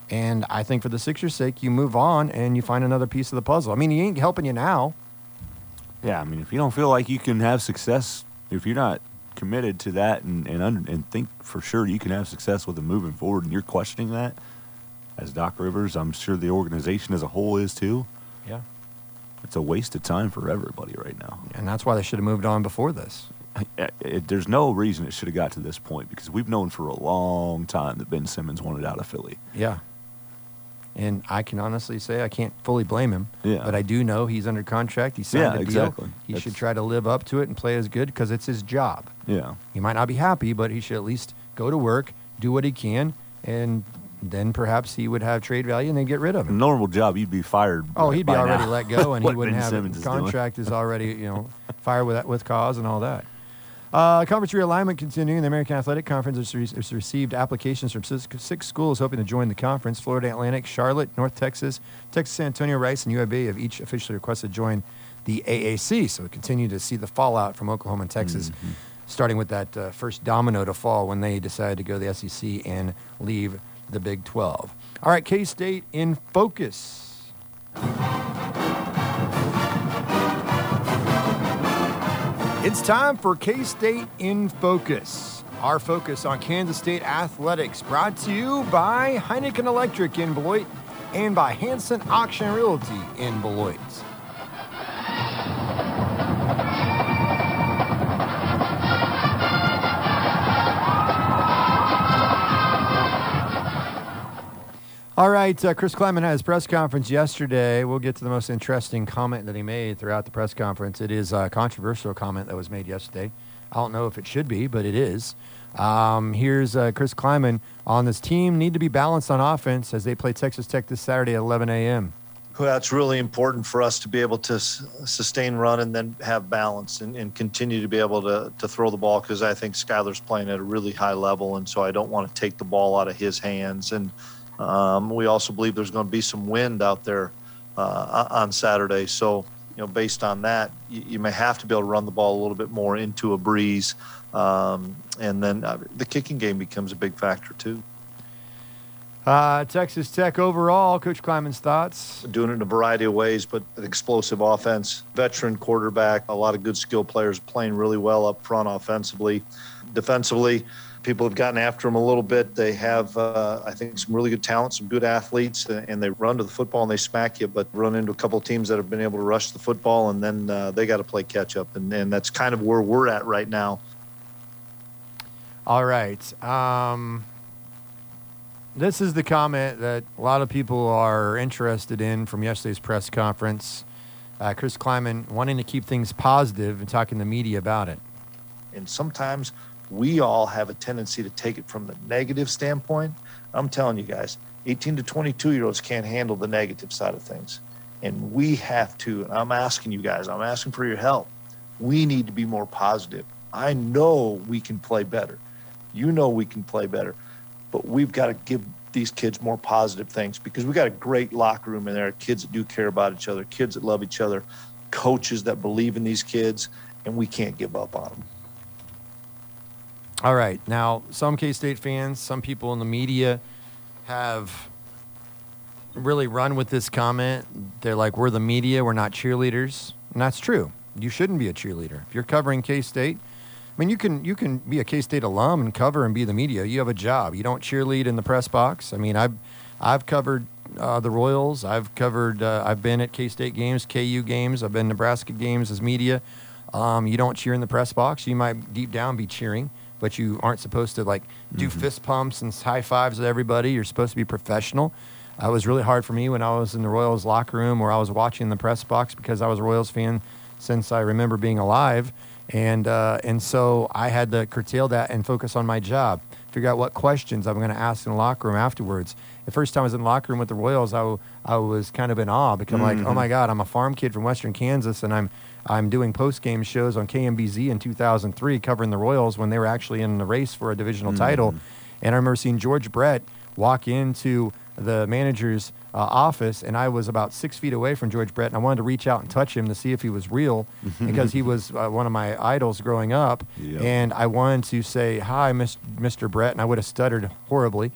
And I think for the Sixers' sake, you move on and you find another piece of the puzzle. I mean, he ain't helping you now.
Yeah, I mean, if you don't feel like you can have success, if you're not committed to that and and, under, and think for sure you can have success with him moving forward, and you're questioning that, as Doc Rivers, I'm sure the organization as a whole is too.
Yeah.
It's a waste of time for everybody right now.
And that's why they should have moved on before this.
It, it, there's no reason it should have got to this point because we've known for a long time that Ben Simmons wanted out of Philly.
Yeah. And I can honestly say I can't fully blame him.
Yeah.
But I do know he's under contract. He signed
Yeah,
a deal.
exactly.
He
That's-
should try to live up to it and play as good because it's his job.
Yeah.
He might not be happy, but he should at least go to work, do what he can, and then perhaps he would have trade value and they'd get rid of
A
him.
normal job, you'd be fired.
Oh, he'd be
by
already
now.
let go, and he
What
wouldn't
Ben
have
Simmons
a
is doing.
contract is already, you know, fired with with cause and all that. Uh, conference realignment continuing. The American Athletic Conference has, re- has received applications from six, six schools hoping to join the conference. Florida Atlantic, Charlotte, North Texas, Texas San Antonio, Rice, and U A B have each officially requested to join the A A C. So we continue to see the fallout from Oklahoma and Texas,
Mm-hmm.
starting with that uh, first domino to fall when they decided to go to the S E C and leave the Big twelve. All right, K-State in focus. It's time for K-State in Focus. Our focus on Kansas State athletics, brought to you by Heineken Electric in Beloit and by Hanson Auction Realty in Beloit. All right, uh, Chris Kleiman had his press conference yesterday. We'll get to the most interesting comment that he made throughout the press conference. It is a controversial comment that was made yesterday. I don't know if it should be, but it is. Um, here's uh, Chris Kleiman on this team need to be balanced on offense as they play Texas Tech this Saturday at eleven a.m.
Well, that's really important for us to be able to s- sustain run and then have balance and, and continue to be able to, to throw the ball because I think Skylar's playing at a really high level, and so I don't want to take the ball out of his hands. And um, we also believe there's going to be some wind out there uh, on Saturday. So, you know, based on that, you, you may have to be able to run the ball a little bit more into a breeze. Um, and then uh, the kicking game becomes a big factor too.
Uh, Texas Tech overall, Coach Kleiman's thoughts.
Doing it in a variety of ways, but an explosive offense, veteran quarterback, a lot of good skill players playing really well up front offensively. Defensively, people have gotten after them a little bit. They have, uh, I think, some really good talent, some good athletes, and they run to the football and they smack you, but run into a couple of teams that have been able to rush the football, and then uh, they got to play catch up, and, and that's kind of where we're at right now.
All right. Um, this is the comment that a lot of people are interested in from yesterday's press conference. Uh, Chris Kleiman wanting to keep things positive and talking to the media about it.
And sometimes we all have a tendency to take it from the negative standpoint. I'm telling you guys, eighteen to twenty-two year olds can't handle the negative side of things. And we have to, and I'm asking you guys, I'm asking for your help. We need to be more positive. I know we can play better. You know we can play better. But we've got to give these kids more positive things because we got a great locker room in there, kids that do care about each other, kids that love each other, coaches that believe in these kids, and we can't give up on them.
All right. Now, some K-State fans, some people in the media have really run with this comment. They're like, we're the media, we're not cheerleaders. And that's true. You shouldn't be a cheerleader. If you're covering K-State, I mean, you can you can be a K-State alum and cover and be the media. You have a job. You don't cheerlead in the press box. I mean, I've I've covered uh, the Royals. I've covered. Uh, I've been at K-State games, K U games. I've been Nebraska games as media. Um, you don't cheer in the press box. You might deep down be cheering, but you aren't supposed to like do mm-hmm. fist pumps and high fives with everybody. You're supposed to be professional. Uh, it was really hard for me when I was in the Royals locker room or I was watching the press box because I was a Royals fan since I remember being alive. And uh, and so I had to curtail that and focus on my job, figure out what questions I'm going to ask in the locker room afterwards. The first time I was in the locker room with the Royals, I, w- I was kind of in awe because I'm
mm-hmm.
like, oh my God, I'm a farm kid from Western Kansas, and I'm I'm doing post-game shows on K M B Z in two thousand three covering the Royals when they were actually in the race for a divisional mm-hmm. title. And I remember seeing George Brett walk into the manager's uh, office, and I was about six feet away from George Brett, and I wanted to reach out and touch him to see if he was real because he was uh, one of my idols growing up. Yep. And I wanted to say, hi, Mister Brett, and I would have stuttered horribly.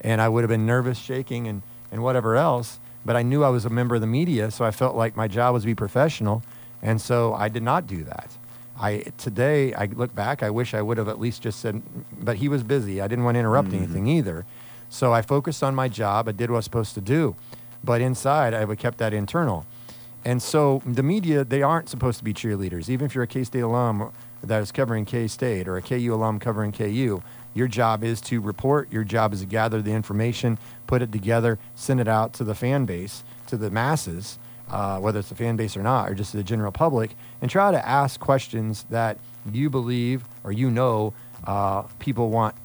and I would have been nervous, shaking, and, and whatever else. But I knew I was a member of the media, so I felt like my job was to be professional, and so I did not do that. I today, I look back, I wish I would have at least just said, but he was busy. I didn't want to interrupt mm-hmm. anything either. So I focused on my job. I did what I was supposed to do. But inside, I would kept that internal. And so the media, they aren't supposed to be cheerleaders. Even if you're a K-State alum that is covering K-State or a K U alum covering K U, your job is to report. Your job is to gather the information, put it together, send it out to the fan base, to the masses, uh, whether it's the fan base or not, or just to the general public, and try to ask questions that you believe or you know uh, people want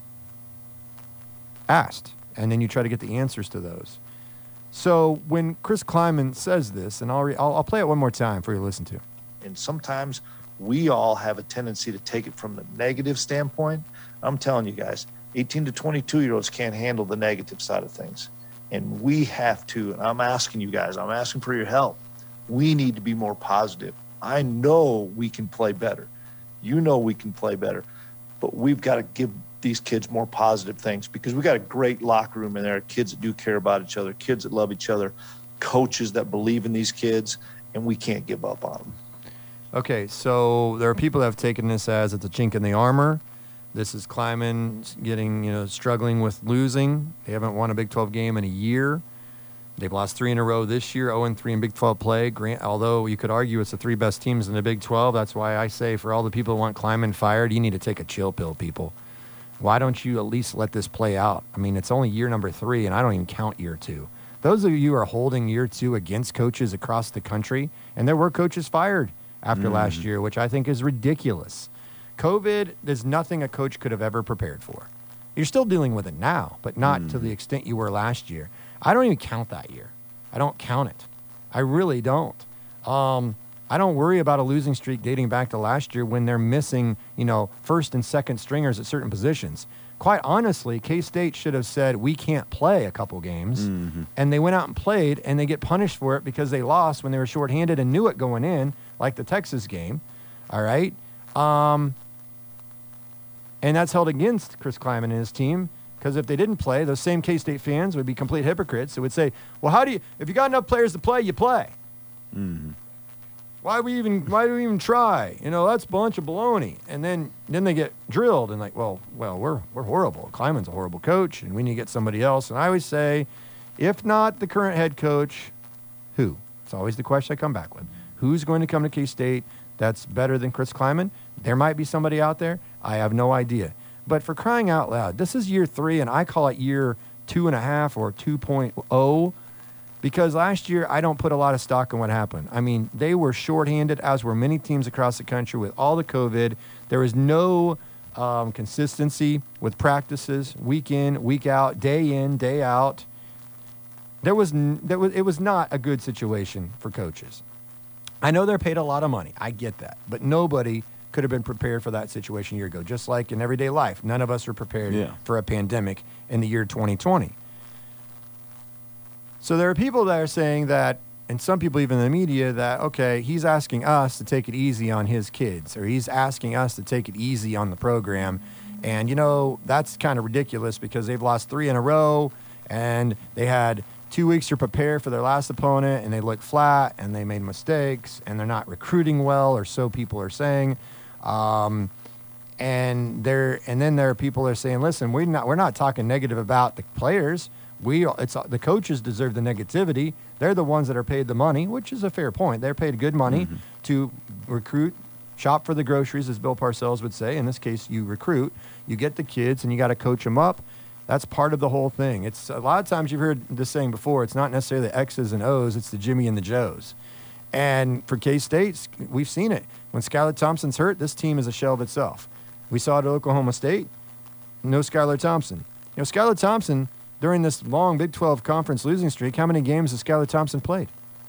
asked. And then you try to get the answers to those. So when Chris Klieman says this, and I'll, re- I'll I'll play it one more time for you to listen to.
And sometimes we all have a tendency to take it from the negative standpoint. I'm telling you guys, eighteen to twenty-two year olds can't handle the negative side of things. And we have to, and I'm asking you guys, I'm asking for your help. We need to be more positive. I know we can play better. You know we can play better. But we've got to give these kids more positive things, because we got a great locker room in there, kids that do care about each other, kids that love each other, coaches that believe in these kids, and we can't give up on them.
Okay, so there are people that have taken this as it's a chink in the armor. This is Klieman getting, you know, struggling with losing. They haven't won a Big twelve game in a year. They've lost three in a row this year, oh and three in Big twelve play. Grant, although you could argue it's the three best teams in the Big twelve, that's why I say for all the people who want Klieman fired, you need to take a chill pill, people. Why don't you at least let this play out? I mean, it's only year number three, and I don't even count year two. Those of you who are holding year two against coaches across the country, and there were coaches fired after mm. last year, which I think is ridiculous. COVID is nothing a coach could have ever prepared for. You're still dealing with it now, but not mm. to the extent you were last year. I don't even count that year. I don't count it. I really don't. Um, I don't worry about a losing streak dating back to last year when they're missing, you know, first and second stringers at certain positions. Quite honestly, K-State should have said, we can't play a couple games. Mm-hmm. And they went out and played, and they get punished for it because they lost when they were shorthanded and knew it going in, like the Texas game. All right? Um, and that's held against Chris Klieman and his team, because if they didn't play, those same K-State fans would be complete hypocrites. They would say, well, how do you, if you got enough players to play, you play. Mm-hmm. Why we even? Why do we even try? You know, that's a bunch of baloney. And then, then they get drilled and like, well, well, we're we're horrible. Klieman's a horrible coach, and we need to get somebody else. And I always say, if not the current head coach, who? It's always the question I come back with. Who's going to come to K-State that's better than Chris Klieman? There might be somebody out there. I have no idea. But for crying out loud, this is year three, and I call it year two and a half or two point oh. Because last year, I don't put a lot of stock in what happened. I mean, they were shorthanded, as were many teams across the country with all the COVID. There was no um, consistency with practices, week in, week out, day in, day out. There was, n- there was, it was not a good situation for coaches. I know they're paid a lot of money. I get that. But nobody could have been prepared for that situation a year ago. Just like in everyday life, none of us were prepared yeah. for a pandemic in the year twenty twenty. So there are people that are saying that, and some people even in the media, that, okay, he's asking us to take it easy on his kids, or he's asking us to take it easy on the program. And, you know, that's kind of ridiculous because they've lost three in a row, and they had two weeks to prepare for their last opponent, and they look flat, and they made mistakes, and they're not recruiting well, or so people are saying. Um, and there, and then there are people that are saying, listen, we're not, we're not talking negative about the players. We, it's the coaches deserve the negativity. They're the ones that are paid the money, which is a fair point. They're paid good money mm-hmm. to recruit, shop for the groceries, as Bill Parcells would say. In this case, you recruit, you get the kids, and you got to coach them up. That's part of the whole thing. It's a lot of times you've heard this saying before. It's not necessarily the X's and O's. It's the Jimmy and the Joes. And for K-State, we've seen it. When Skylar Thompson's hurt, this team is a shell of itself. We saw it at Oklahoma State. No Skylar Thompson. You know, Skylar Thompson, during this long Big twelve conference losing streak, how many games has Skylar Thompson played?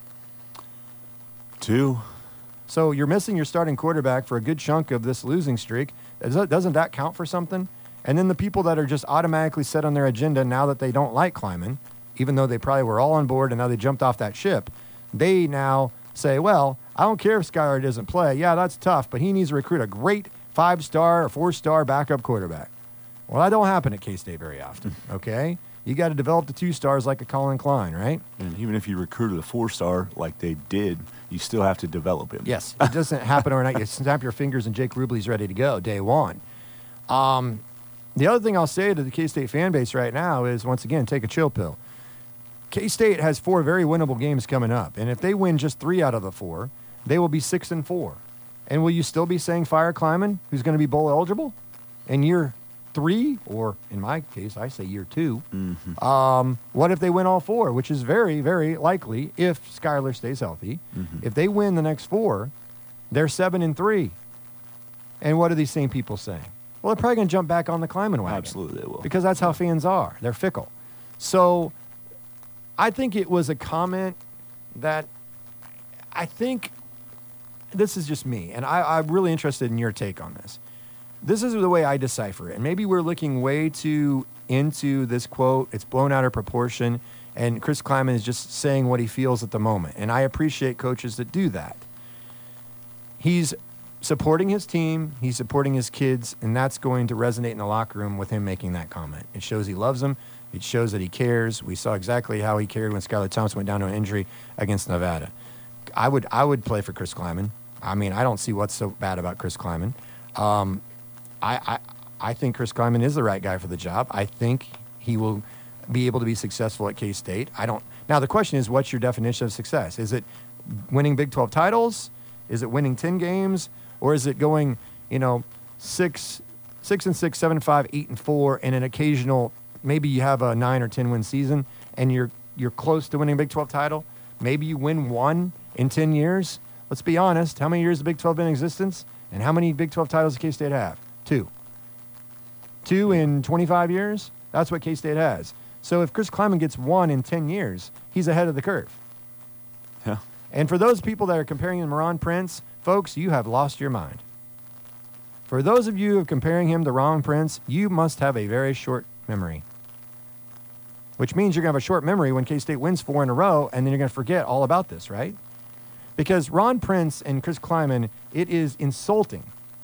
Two.
So you're missing your starting quarterback for a good chunk of this losing streak. Doesn't that count for something? And then the people that are just automatically set on their agenda now that they don't like Klieman, even though they probably were all on board and now they jumped off that ship, they now say, well, I don't care if Skylar doesn't play. Yeah, that's tough, but he needs to recruit a great five-star or four-star backup quarterback. Well, that don't happen at K-State very often, okay? you got to develop the two stars like a Colin Klein, right?
And even if you recruited a four-star like they did, you still have to develop him.
Yes, it doesn't happen overnight. You snap your fingers and Jake Rubley's ready to go day one. Um, the other thing I'll say to the K-State fan base right now is, once again, take a chill pill. K-State has four very winnable games coming up, and if they win just three out of the four, they will be six and four. And will you still be saying fire Kleiman, who's going to be bowl eligible in year three, or in my case, I say year two?
Mm-hmm.
Um, what if they win all four, which is very, very likely if Skylar stays healthy.
Mm-hmm.
If they win the next four, they're seven and three. And what are these same people saying? Well, they're probably going to jump back on the Kleiman wagon.
Absolutely, they will.
Because that's how fans are. They're fickle. So I think it was a comment that I think this is just me, and I, I'm really interested in your take on this. This is the way I decipher it. And maybe we're looking way too into this quote. It's blown out of proportion, and Chris Kleiman is just saying what he feels at the moment. And I appreciate coaches that do that. He's supporting his team, he's supporting his kids, and that's going to resonate in the locker room with him making that comment. It shows he loves them. It shows that he cares. We saw exactly how he cared when Skylar Thompson went down to an injury against Nevada. I would I would play for Chris Kleiman. I mean, I don't see what's so bad about Chris Kleiman. Um, I, I I think Chris Kleiman is the right guy for the job. I think he will be able to be successful at K-State. I don't. Now the question is, what's your definition of success? Is it winning Big twelve titles? Is it winning ten games? Or is it going, you know, six, six and six, seven and five, eight and four, and an occasional, maybe you have a nine or ten win season, and you're you're close to winning a Big twelve title. Maybe you win one in ten years. Let's be honest. How many years has the Big twelve been in existence? And how many Big twelve titles does K-State have? Two. Two in twenty-five years? That's what K-State has. So if Chris Kleiman gets one in ten years, he's ahead of the curve.
Yeah.
And for those people that are comparing him to Ron Prince, folks, you have lost your mind. For those of you who are comparing him to Ron Prince, you must have a very short memory. Which means you're going to have a short memory when K-State wins four in a row, and then you're going to forget all about this, right? Because Ron Prince and Chris Kleiman, it is insulting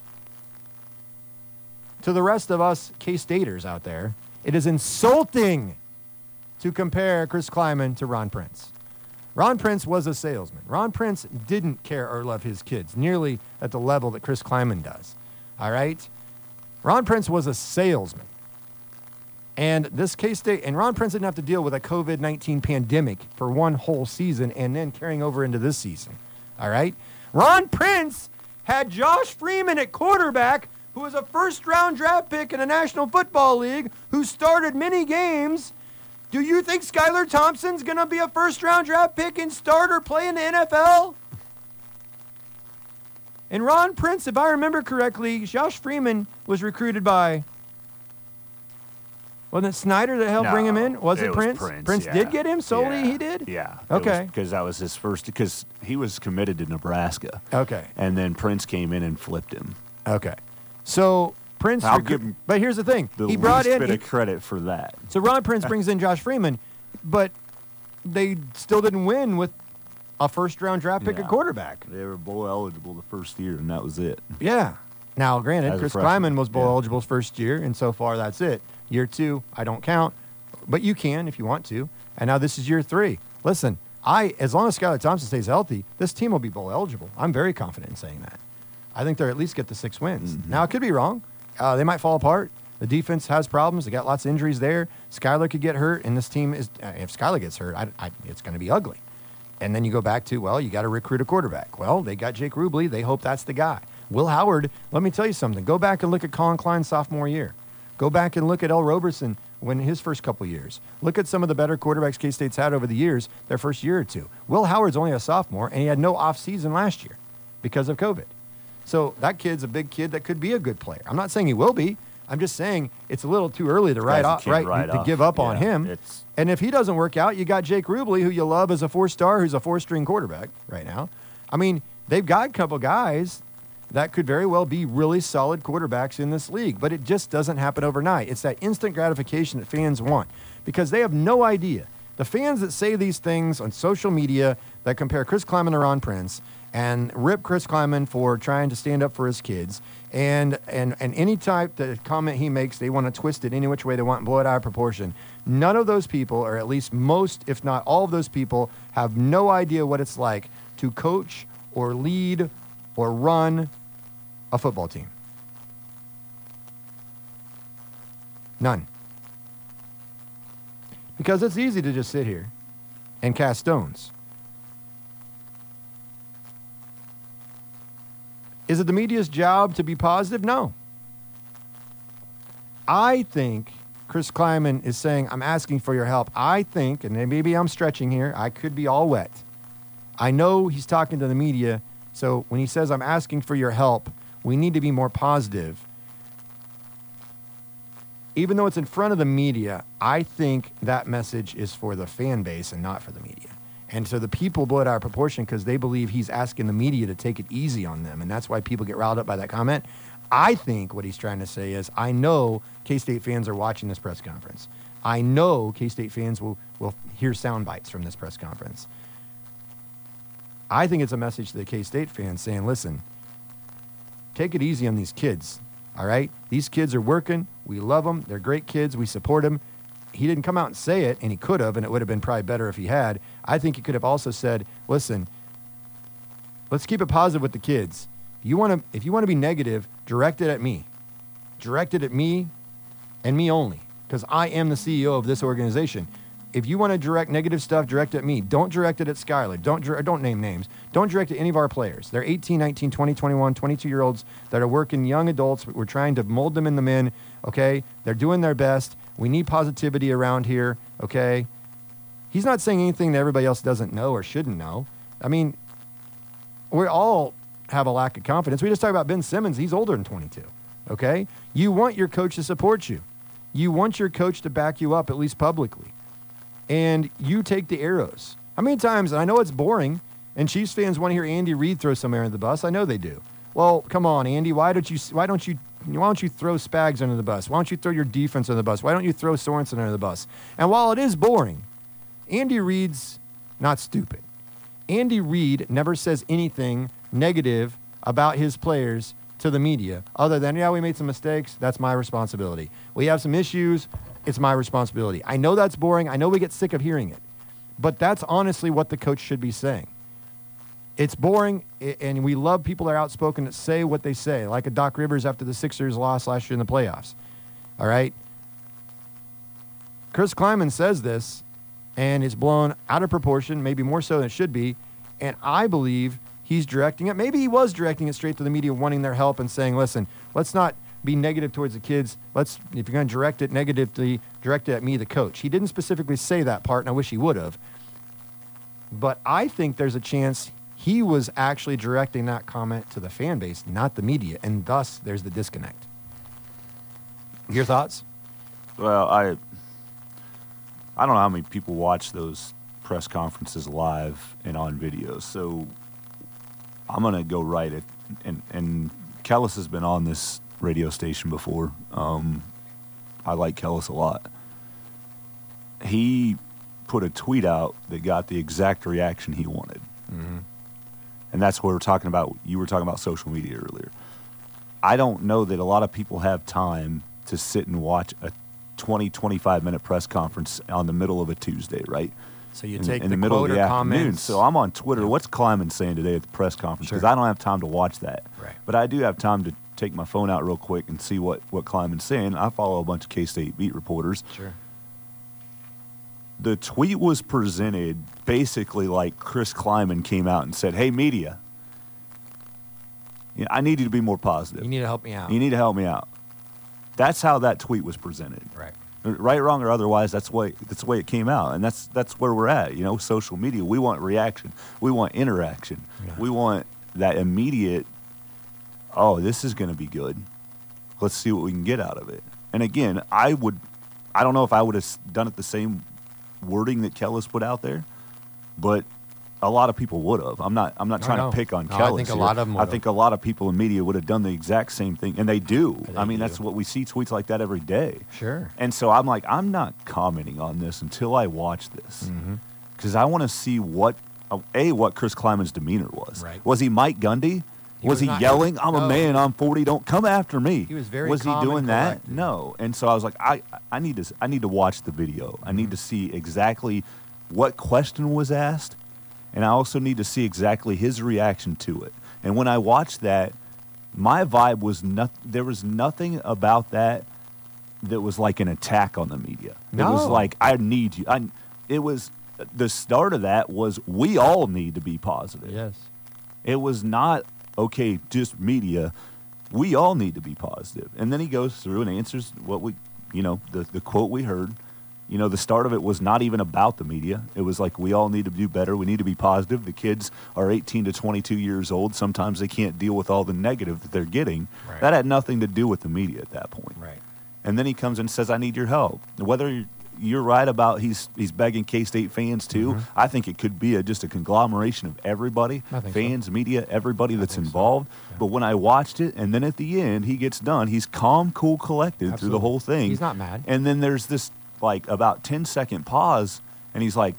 to the rest of us K-Staters out there. It is insulting to compare Chris Kleiman to Ron Prince. Ron Prince was a salesman. Ron Prince didn't care or love his kids nearly at the level that Chris Kleiman does. All right? Ron Prince was a salesman. And this K-State, and Ron Prince didn't have to deal with a covid nineteen pandemic for one whole season and then carrying over into this season. All right? Ron Prince had Josh Freeman at quarterback, who was a first-round draft pick in the National Football League, who started many games. Do you think Skylar Thompson's going to be a first-round draft pick and start or play in the N F L? And Ron Prince, if I remember correctly, Josh Freeman was recruited by, wasn't it Snyder that helped
No,
bring him in? Was it,
it was
Prince?
Prince,
Prince
yeah.
did get him solely,
Yeah.
he did?
Yeah.
Okay.
Because that was his first, because he was committed to Nebraska.
Okay.
And then Prince came in and flipped him.
Okay. So Prince,
I'll
recru-
give him
but here's the thing.
The
he brought
least
in,
bit
he-
of credit for that.
so Ron Prince brings in Josh Freeman, but they still didn't win with a first-round draft pick
Yeah.
at quarterback.
They were bowl eligible the first year, and that was it.
Yeah. Now, granted,
As a
Chris
freshman,
Kleiman was bowl
yeah.
eligible first year, and so far that's it. Year two, I don't count, but you can if you want to. And now this is year three. Listen, I as long as Skylar Thompson stays healthy, this team will be bowl eligible. I'm very confident in saying that. I think they'll at least get the six wins.
Mm-hmm.
Now, it could be wrong. Uh, they might fall apart. The defense has problems. They got lots of injuries there. Skylar could get hurt, and this team is, uh, if Skylar gets hurt, I, I, it's going to be ugly. And then you go back to, well, you got to recruit a quarterback. Well, they got Jake Rubley. They hope that's the guy. Will Howard, let me tell you something. Go back and look at Colin Klein's sophomore year. Go back and look at El Roberson when his first couple years. Look at some of the better quarterbacks K-State's had over the years, their first year or two. Will Howard's only a sophomore, and he had no offseason last year because of COVID. So that kid's a big kid that could be a good player. I'm not saying he will be. I'm just saying it's a little too early to write
Guys you
off,
can't
right,
write
to
off.
give up on
Yeah,
him.
it's-
And if he doesn't work out, you got Jake Rubley, who you love as a four-star, who's a four-string quarterback right now. I mean, they've got a couple guys that could very well be really solid quarterbacks in this league, but it just doesn't happen overnight. It's that instant gratification that fans want because they have no idea. The fans that say these things on social media that compare Chris Kleiman to Ron Prince and rip Chris Kleiman for trying to stand up for his kids. And and and any type of comment he makes, they want to twist it any which way they want and blow it out of proportion. None of those people, or at least most, if not all of those people, have no idea what it's like to coach or lead or run a football team. None. Because it's easy to just sit here and cast stones. Is it the media's job to be positive? No. I think Chris Kleiman is saying, I'm asking for your help. I think, and maybe I'm stretching here, I could be all wet. I know he's talking to the media, so when he says, I'm asking for your help, we need to be more positive. Even though it's in front of the media, I think that message is for the fan base and not for the media. And so the people blow it out of proportion because they believe he's asking the media to take it easy on them, and that's why people get riled up by that comment. I think what he's trying to say is, I know K-State fans are watching this press conference. I know K-State fans will, will hear sound bites from this press conference. I think it's a message to the K-State fans saying, listen, take it easy on these kids, all right? These kids are working. We love them. They're great kids. We support them. He didn't come out and say it, and he could have, and it would have been probably better if he had. I think he could have also said, listen, let's keep it positive with the kids. If you want to, if you want to be negative, direct it at me. Direct it at me and me only, because I am the C E O of this organization. If you want to direct negative stuff, direct it at me. Don't direct it at Skyler. Don't, don't name names. Don't direct it at any of our players. They're eighteen, nineteen, twenty, twenty-one, twenty-two-year-olds that are working, young adults. We're trying to mold them in the men, okay? They're doing their best. We need positivity around here, okay? He's not saying anything that everybody else doesn't know or shouldn't know. I mean, we all have a lack of confidence. We just talked about Ben Simmons. He's older than twenty-two, okay? You want your coach to support you. You want your coach to back you up, at least publicly. And you take the arrows. How many times, and I know it's boring, and Chiefs fans want to hear Andy Reid throw some air in the bus. I know they do. Well, come on, Andy. Why don't you? Why don't you? Why don't you throw Spags under the bus? Why don't you throw your defense under the bus? Why don't you throw Sorensen under the bus? And while it is boring, Andy Reid's not stupid. Andy Reid never says anything negative about his players to the media, other than, yeah, we made some mistakes. That's my responsibility. We have some issues. It's my responsibility. I know that's boring. I know we get sick of hearing it. But that's honestly what the coach should be saying. It's boring, and we love people that are outspoken that say what they say, like a Doc Rivers after the Sixers lost last year in the playoffs. All right? Chris Kleiman says this, and it's blown out of proportion, maybe more so than it should be, and I believe he's directing it. Maybe he was directing it straight to the media, wanting their help and saying, listen, let's not be negative towards the kids. Let's, if you're going to direct it negatively, direct it at me, the coach. He didn't specifically say that part, and I wish he would have. But I think there's a chance he was actually directing that comment to the fan base, not the media, and thus there's the disconnect. Your thoughts?
Well, I I don't know how many people watch those press conferences live and on video, so I'm going to go right at, and, and Kellis has been on this radio station before. Um, I like Kellis a lot. He put a tweet out that got the exact reaction he wanted. Mm-hmm. And that's what we're talking about. You were talking about social media earlier. I don't know that a lot of people have time to sit and watch a twenty, twenty-five minute press conference on the middle of a Tuesday, right?
So you
in,
take
in
the,
the middle
quote
of the
or
afternoon.
comments.
So I'm on Twitter. Yeah. What's Kleiman saying today at the press conference? Because sure. I don't have time to watch that.
Right.
But I do have time to take my phone out real quick and see what, what Kleiman's saying. I follow a bunch of K-State beat reporters.
Sure.
The tweet was presented basically like Chris Kleiman came out and said, hey, media, you know, I need you to be more positive.
You need to help me out.
You need to help me out. That's how that tweet was presented.
Right.
Right, wrong, or otherwise, that's the way, that's the way it came out. And that's that's where we're at. You know, social media, we want reaction. We want interaction. Yeah. We want that immediate, oh, this is going to be good. Let's see what we can get out of it. And again, I would, I don't know if I would have done it the same wording that Kellis put out there, but a lot of people would have. I'm not. I'm not trying to pick on
no,
Kellis.
I think a
here.
lot of them.
I think a lot of people in media would have done the exact same thing, and they do.
They
I mean,
do.
that's what we see tweets like that every day.
Sure.
And so I'm like, I'm not commenting on this until I watch this, because mm-hmm. I want to see what uh, A, what Chris Kleiman's demeanor was.
Right.
Was he Mike Gundy?
He
was,
was
he
not-
yelling, I'm
no.
a man, I'm forty, don't come after me?
He was very
Was he
calm
doing
and
that?
collected.
No. And so I was like, I, I need to I need to watch the video. I
Mm-hmm.
need to see exactly what question was asked, and I also need to see exactly his reaction to it. And when I watched that, my vibe was not there was nothing about that that was like an attack on the media. It was
No.
like, I need you. I it was the start of that was we all need to be positive.
Yes.
It was not, okay, just media. We all need to be positive. And then he goes through and answers what we, you know, the, the quote we heard. You know, the start of it was not even about the media. It was like, we all need to do better. We need to be positive. The kids are eighteen to twenty-two years old. Sometimes they can't deal with all the negative that they're getting.
Right.
That had nothing to do with the media at that point.
Right.
And then he comes and says, I need your help. Whether you're, you're right about he's he's begging K-State fans too,
Mm-hmm.
I think it could be a, just a conglomeration of everybody,
I think so.
fans, media, everybody that's
think so.
involved.
Yeah.
But when I watched it, and then at the end, he gets done, he's calm, cool, collected through
Absolutely.
the whole thing.
He's not mad.
And then there's this, like, about ten second pause, and he's like,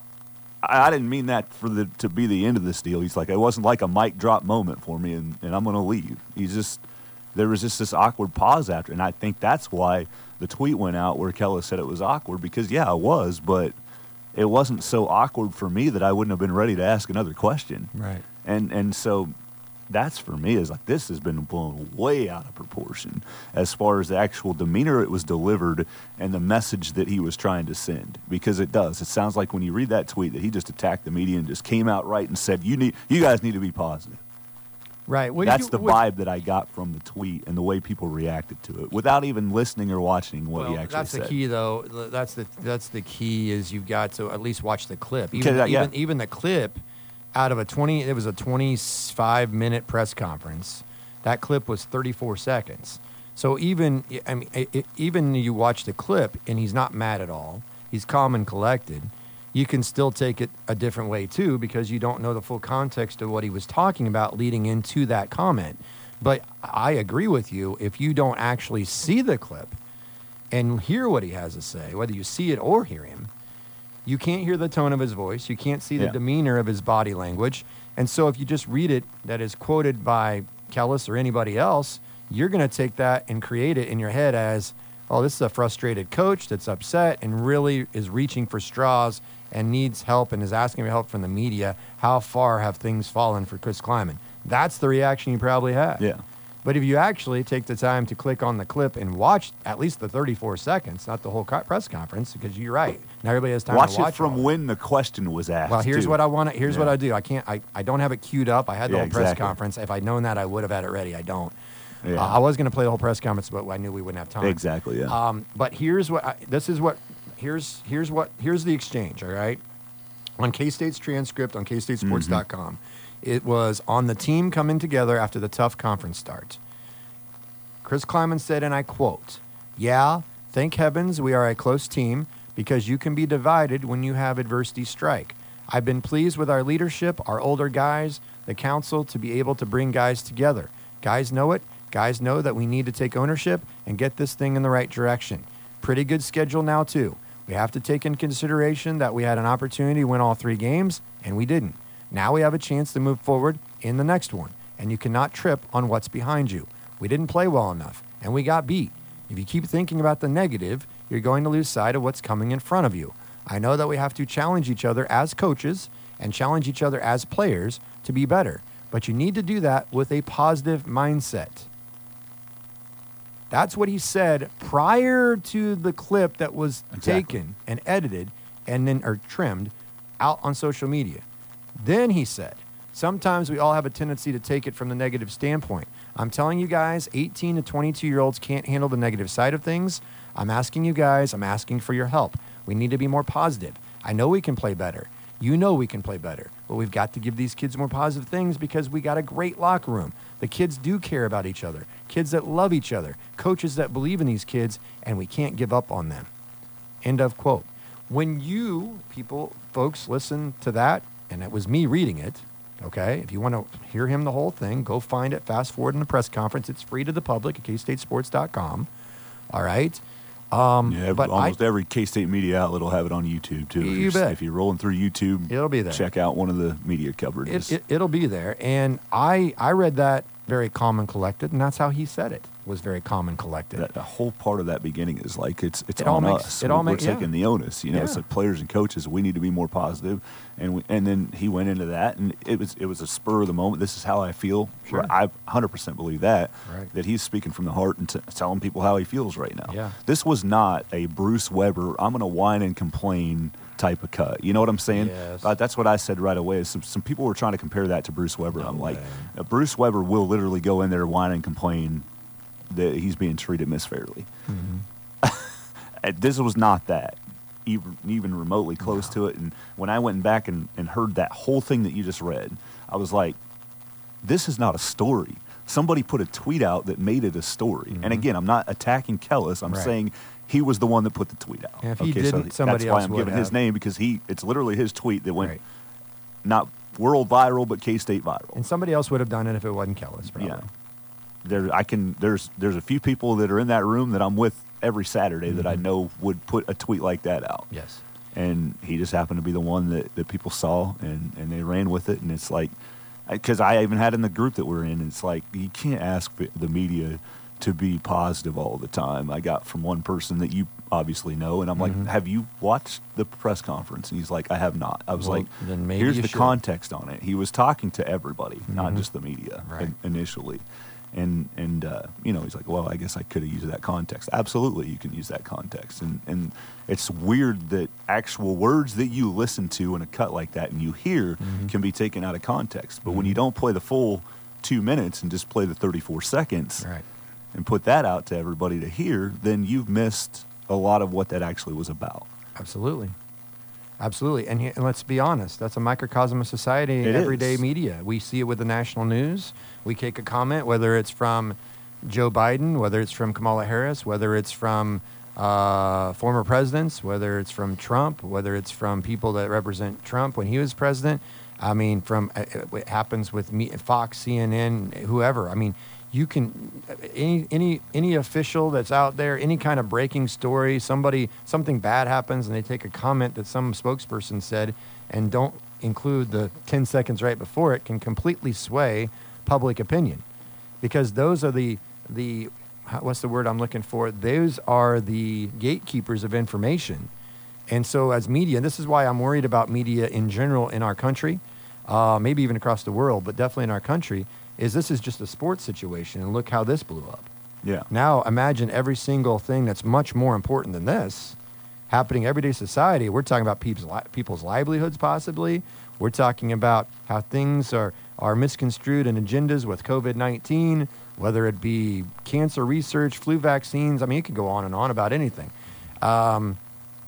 I, I didn't mean that for the to be the end of this deal. He's like, it wasn't like a mic drop moment for me, and, and I'm going to leave. He's just, there was just this awkward pause after, and I think that's why the tweet went out where Kella said it was awkward, because, yeah, it was, but it wasn't so awkward for me that I wouldn't have been ready to ask another question.
Right.
And and so that's for me is like, this has been blown way out of proportion as far as the actual demeanor it was delivered and the message that he was trying to send, because it does. It sounds like when you read that tweet that he just attacked the media and just came out right and said, you need, you guys need to be positive.
Right. What
That's
you,
the
what-
vibe that I got from the tweet and the way people reacted to it without even listening or watching what
Well,
he actually
that's
said.
the key, though. That's the that's the key is you've got to at least watch the clip.
Okay,
Even
that- yeah.
even, even the clip out of a twenty, it was a twenty-five minute press conference. That clip was thirty-four seconds. So even I mean, it, it- even you watch the clip and he's not mad at all. He's calm and collected. You can still take it a different way too, because you don't know the full context of what he was talking about leading into that comment. But I agree with you. If you don't actually see the clip and hear what he has to say, whether you see it or hear him, you can't hear the tone of his voice. You can't see the
Yeah.
demeanor of his body language. And so if you just read it that is quoted by Kellis or anybody else, you're going to take that and create it in your head as, oh, this is a frustrated coach that's upset and really is reaching for straws and needs help and is asking for help from the media. How far have things fallen for Chris Kleiman? That's the reaction you probably have.
Yeah.
But if you actually take the time to click on the clip and watch at least the thirty-four seconds, not the whole co- press conference, because you're right. Now everybody has time
Watch
to watch
it from
all of
when the question was asked.
Well, here's
too.
what I want to. Here's what
Yeah.
I do. I can't. I, I don't have it queued up. I had the
Yeah,
whole press
exactly.
conference. If I'd known that, I would have had it ready. I don't.
Yeah.
Uh, I was going to play the whole press conference, but I knew we wouldn't have time.
Exactly, yeah.
Um, but here's what. I, this is what. Here's here's what. Here's the exchange. All right. On K-State's transcript on K State Sports dot com,
Mm-hmm.
it was on the team coming together after the tough conference start. Chris Kleiman said, and I quote, "Yeah, thank heavens we are a close team because you can be divided when you have adversity strike. I've been pleased with our leadership, our older guys, the council to be able to bring guys together. Guys know it. Guys know that we need to take ownership and get this thing in the right direction. Pretty good schedule now, too. We have to take in consideration that we had an opportunity to win all three games, and we didn't. Now we have a chance to move forward in the next one, and you cannot trip on what's behind you. We didn't play well enough, and we got beat. If you keep thinking about the negative, you're going to lose sight of what's coming in front of you. I know that we have to challenge each other as coaches and challenge each other as players to be better, but you need to do that with a positive mindset." That's what he said prior to the clip that was
Exactly.
taken and edited and then or trimmed out on social media. Then he said, sometimes we all have a tendency to take it from the negative standpoint. I'm telling you guys, eighteen to twenty-two year olds can't handle the negative side of things. I'm asking you guys, I'm asking for your help. We need to be more positive. I know we can play better. You know we can play better, but we've got to give these kids more positive things because we got a great locker room. The kids do care about each other, kids that love each other, coaches that believe in these kids, and we can't give up on them. End of quote. When you, people, folks, listen to that, and it was me reading it, okay? If you want to hear him the whole thing, go find it, fast forward in the press conference. It's free to the public at K State Sports dot com, all right? Um,
Yeah, every,
but
almost
I,
every K-State media outlet will have it on YouTube too. If
You
you're,
bet.
If you're rolling through YouTube,
It'll be there.
Check out one of the media coverages.
it, it, it'll be there. And I, I read that very calm and collected, and that's how he said it, was very calm and collected.
that the whole part of that beginning is like it's it's
It all
on
makes-
us.
it all
we're
make- yeah.
taking the onus. You know, it's
Yeah.
like players and coaches. We need to be more positive, and we, and then he went into that, and it was it was a spur of the moment. This is how I feel.
Sure.
I one hundred percent believe that
Right.
that he's speaking from the heart and t- telling people how he feels right now.
Yeah.
This was not a Bruce Weber. I'm going to whine and complain type of cut. You know what I'm saying?
Yes.
Uh, that's what I said right away. Some some people were trying to compare that to Bruce Weber. I'm like,
way.
uh, Bruce Weber will literally go in there, whine and complain that he's being treated misfairly. And this was not that, even, even remotely close to it. And when I went back and, and heard that whole thing that you just read, I was like, this is not a story. Somebody put a tweet out that made it a story. And again, I'm not attacking Kellis. I'm
Right.
saying he was the one that put the tweet out.
And if he didn't, somebody
that's why
else
I'm
would
giving his
have.
name, because he it's literally his tweet that went
Right.
not world viral, but K-State viral.
And somebody else would have done it if it wasn't Kellis, probably.
Yeah. There, I can. There's, there's a few people that are in that room that I'm with every Saturday that I know would put a tweet like that out.
Yes.
And he just happened to be the one that, that people saw, and, and they ran with it. And it's like, because I even had in the group that we're in, it's like you can't ask the media to be positive all the time. I got from one person that you obviously know, and I'm like, have you watched the press conference? And he's like, I have not. I was
Well,
like,
then maybe
here's
you
the
should.
context on it. He was talking to everybody, not just the media
Right.
in- initially. And, and uh, you know, he's like, well, I guess I could have used that context. Absolutely, you can use that context. And, and it's weird that actual words that you listen to in a cut like that and you hear can be taken out of context. But when you don't play the full two minutes and just play the thirty-four seconds
Right.
and put that out to everybody to hear, then you've missed a lot of what that actually was about.
Absolutely. Absolutely. And, he- and let's be honest, that's a microcosm of society,
It
everyday
is.
media. We see it with the national news. We take a comment, whether it's from Joe Biden, whether it's from Kamala Harris, whether it's from uh, former presidents, whether it's from Trump, whether it's from people that represent Trump when he was president. I mean, from uh, it happens with me, Fox, C N N, whoever. I mean, you can any any any official that's out there, any kind of breaking story, somebody something bad happens and they take a comment that some spokesperson said and don't include the ten seconds right before it, can completely sway public opinion, because those are the the how- what's the word I'm looking for? Those are the gatekeepers of information. And so as media, and this is why I'm worried about media in general in our country, uh, maybe even across the world, but definitely in our country, is this is just a sports situation, and look how this blew up.
Yeah.
Now imagine every single thing that's much more important than this happening everyday society. We're talking about people's, li- people's livelihoods possibly. We're talking about how things are, are misconstrued and agendas with COVID nineteen, whether it be cancer research, flu vaccines. I mean, you could go on and on about anything. Um,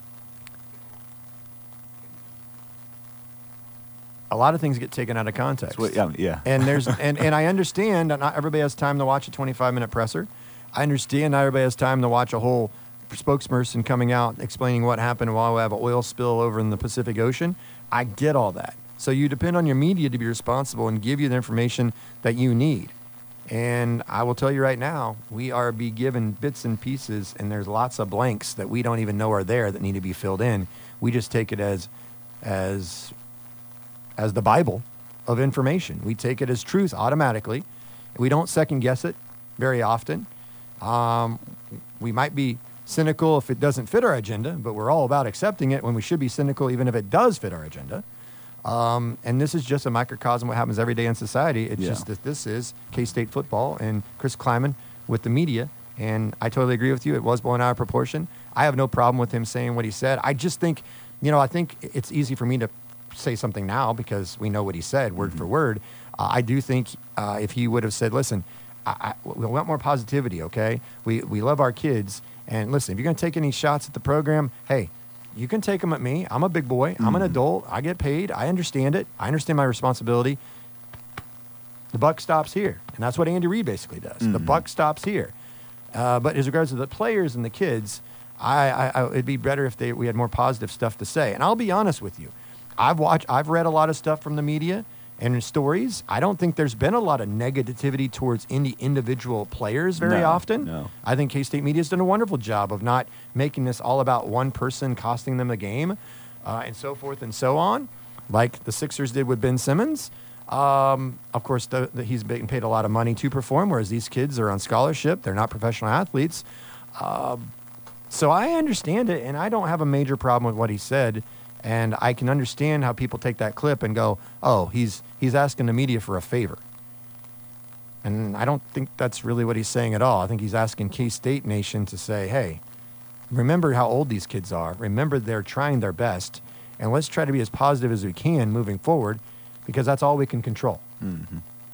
a lot of things get taken out of context.
So, yeah, yeah.
And there's and, and I understand that not everybody has time to watch a twenty-five minute presser. I understand not everybody has time to watch a whole spokesperson coming out explaining what happened while we have an oil spill over in the Pacific Ocean. I get all that. So you depend on your media to be responsible and give you the information that you need. And I will tell you right now, we are be given bits and pieces, and there's lots of blanks that we don't even know are there that need to be filled in. We just take it as as as the Bible of information. We take it as truth automatically. We don't second guess it very often. Um, we might be cynical if it doesn't fit our agenda, but we're all about accepting it when we should be cynical even if it does fit our agenda. Um, and this is just a microcosm of what happens every day in society. It's
Yeah.
just that this is K-State football and Chris Kleiman with the media. And I totally agree with you. It was blown out of proportion. I have no problem with him saying what he said. I just think, you know, I think it's easy for me to say something now because we know what he said word for word. Uh, I do think uh, if he would have said, listen, I, I, we want more positivity, okay? We, we love our kids. And listen, if you're going to take any shots at the program, hey, you can take them at me. I'm a big boy. I'm an adult. I get paid. I understand it. I understand my responsibility. The buck stops here. And that's what Andy Reid basically does. The buck stops here. Uh, but as regards to the players and the kids, I, I, I, it'd be better if they, we had more positive stuff to say. And I'll be honest with you. I've watched, I've read a lot of stuff from the media, and in stories. I don't think there's been a lot of negativity towards any individual players very
No,
often.
no.
I think K-State media's done a wonderful job of not making this all about one person costing them a game, uh, and so forth and so on, like the Sixers did with Ben Simmons. Um, of course, the, the, he's being paid a lot of money to perform, whereas these kids are on scholarship. They're not professional athletes. Um, so I understand it, and I don't have a major problem with what he said. And I can understand how people take that clip and go, oh, he's he's asking the media for a favor. And I don't think that's really what he's saying at all. I think he's asking K-State Nation to say, hey, remember how old these kids are. Remember they're trying their best. And let's try to be as positive as we can moving forward, because that's all we can control.
Mm-hmm.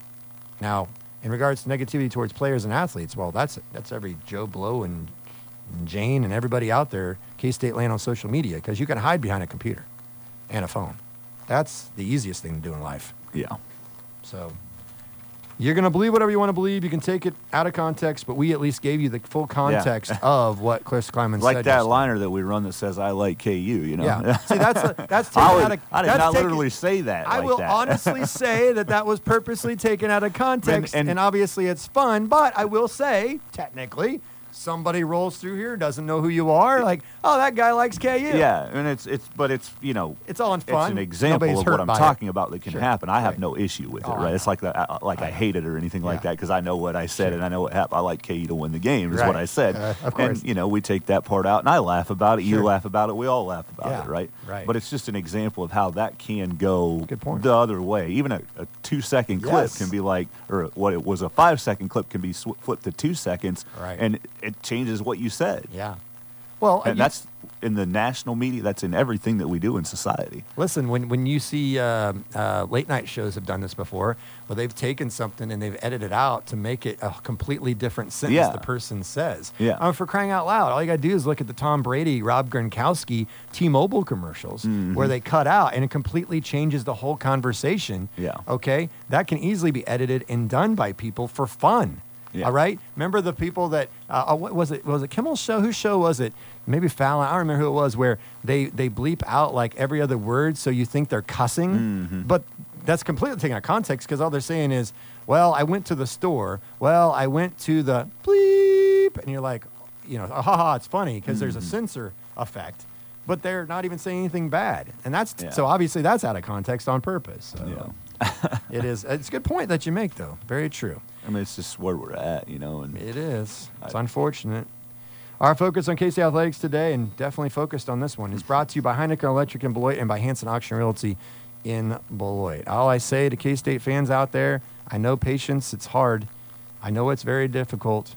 Now, in regards to negativity towards players and athletes, well, that's that's every Joe Blow and, and Jane and everybody out there, K-State land on social media, because you can hide behind a computer and a phone. That's the easiest thing to do in life.
Yeah.
So you're going to believe whatever you want to believe. You can take it out of context, but we at least gave you the full context of what Chris Kleiman
Like
said.
that
yesterday.
liner that we run that says, I like K U, you know?
Yeah. See, that's a, that's taken
I, would,
out of
I did
that's
not
taken-
literally say that
I
like
will
that.
honestly say that that was purposely taken out of context, and,
And- and-
obviously it's fun, but I will say, technically, somebody rolls through here, doesn't know who you are, like, oh, that guy likes K U.
Yeah, and it's, it's but it's, you know,
It's all in fun.
it's an example
Nobody's
of
hurt
what I'm
by it.
talking about that can
Sure.
happen. I have
Right.
no issue with
Oh,
it,
I
right? It's
know.
like that, I, like I,
I know.
hate it or anything like
Yeah.
that, because I know what I said
Sure.
and I know what happened. I like K U to win the game is
Right.
what I said.
Uh, of course.
And, you know, we take that part out, and I laugh about it.
Sure.
You laugh about it. We all laugh about
Yeah.
it, right?
Right.
But it's just an example of how that can go
Good point.
the other way. Even a, a two-second clip
Yes.
can be like, or what it was a five-second clip can be sw- flipped to two seconds,
Right.
and it changes what you said.
Yeah. Well,
And
you-
that's in the national media. That's in everything that we do in society.
Listen, when, when you see uh, uh, late night shows have done this before, where they've taken something and they've edited out to make it a completely different sentence
Yeah.
the person says.
Yeah.
Um, for crying out loud, all you got to do is look at the Tom Brady, Rob Gronkowski T-Mobile commercials
Mm-hmm.
where they cut out and it completely changes the whole conversation.
Yeah.
Okay? That can easily be edited and done by people for fun.
Yeah.
All right. Remember the people that uh, uh, what was it? Was it Kimmel's show? Whose show was it? Maybe Fallon. I don't remember who it was. Where they they bleep out like every other word, so you think they're cussing,
Mm-hmm.
but that's completely taken out of context because all they're saying is, "Well, I went to the store. Well, I went to the bleep," and you're like, you know, ha ha, it's funny because there's a
Mm-hmm.
censor effect, but they're not even saying anything bad, and that's
Yeah.
so obviously that's out of context on purpose. So
Yeah.
it is. It's a good point that you make, though. Very true.
I mean, it's just where we're at, you know. And
It is. It's
I-
unfortunate. Our focus on K-State Athletics today, and definitely focused on this one, is brought to you by Heineken Electric in Beloit and by Hanson Auction Realty in Beloit. All I say to K-State fans out there, I know patience, it's hard. I know it's very difficult.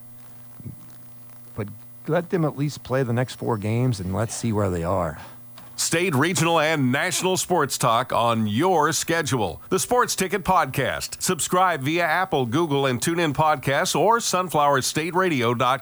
But let them at least play the next four games, and let's see where they are.
State, regional, and national sports talk on your schedule. The Sports Ticket Podcast. Subscribe via Apple, Google, and TuneIn Podcasts or sunflower state radio dot com.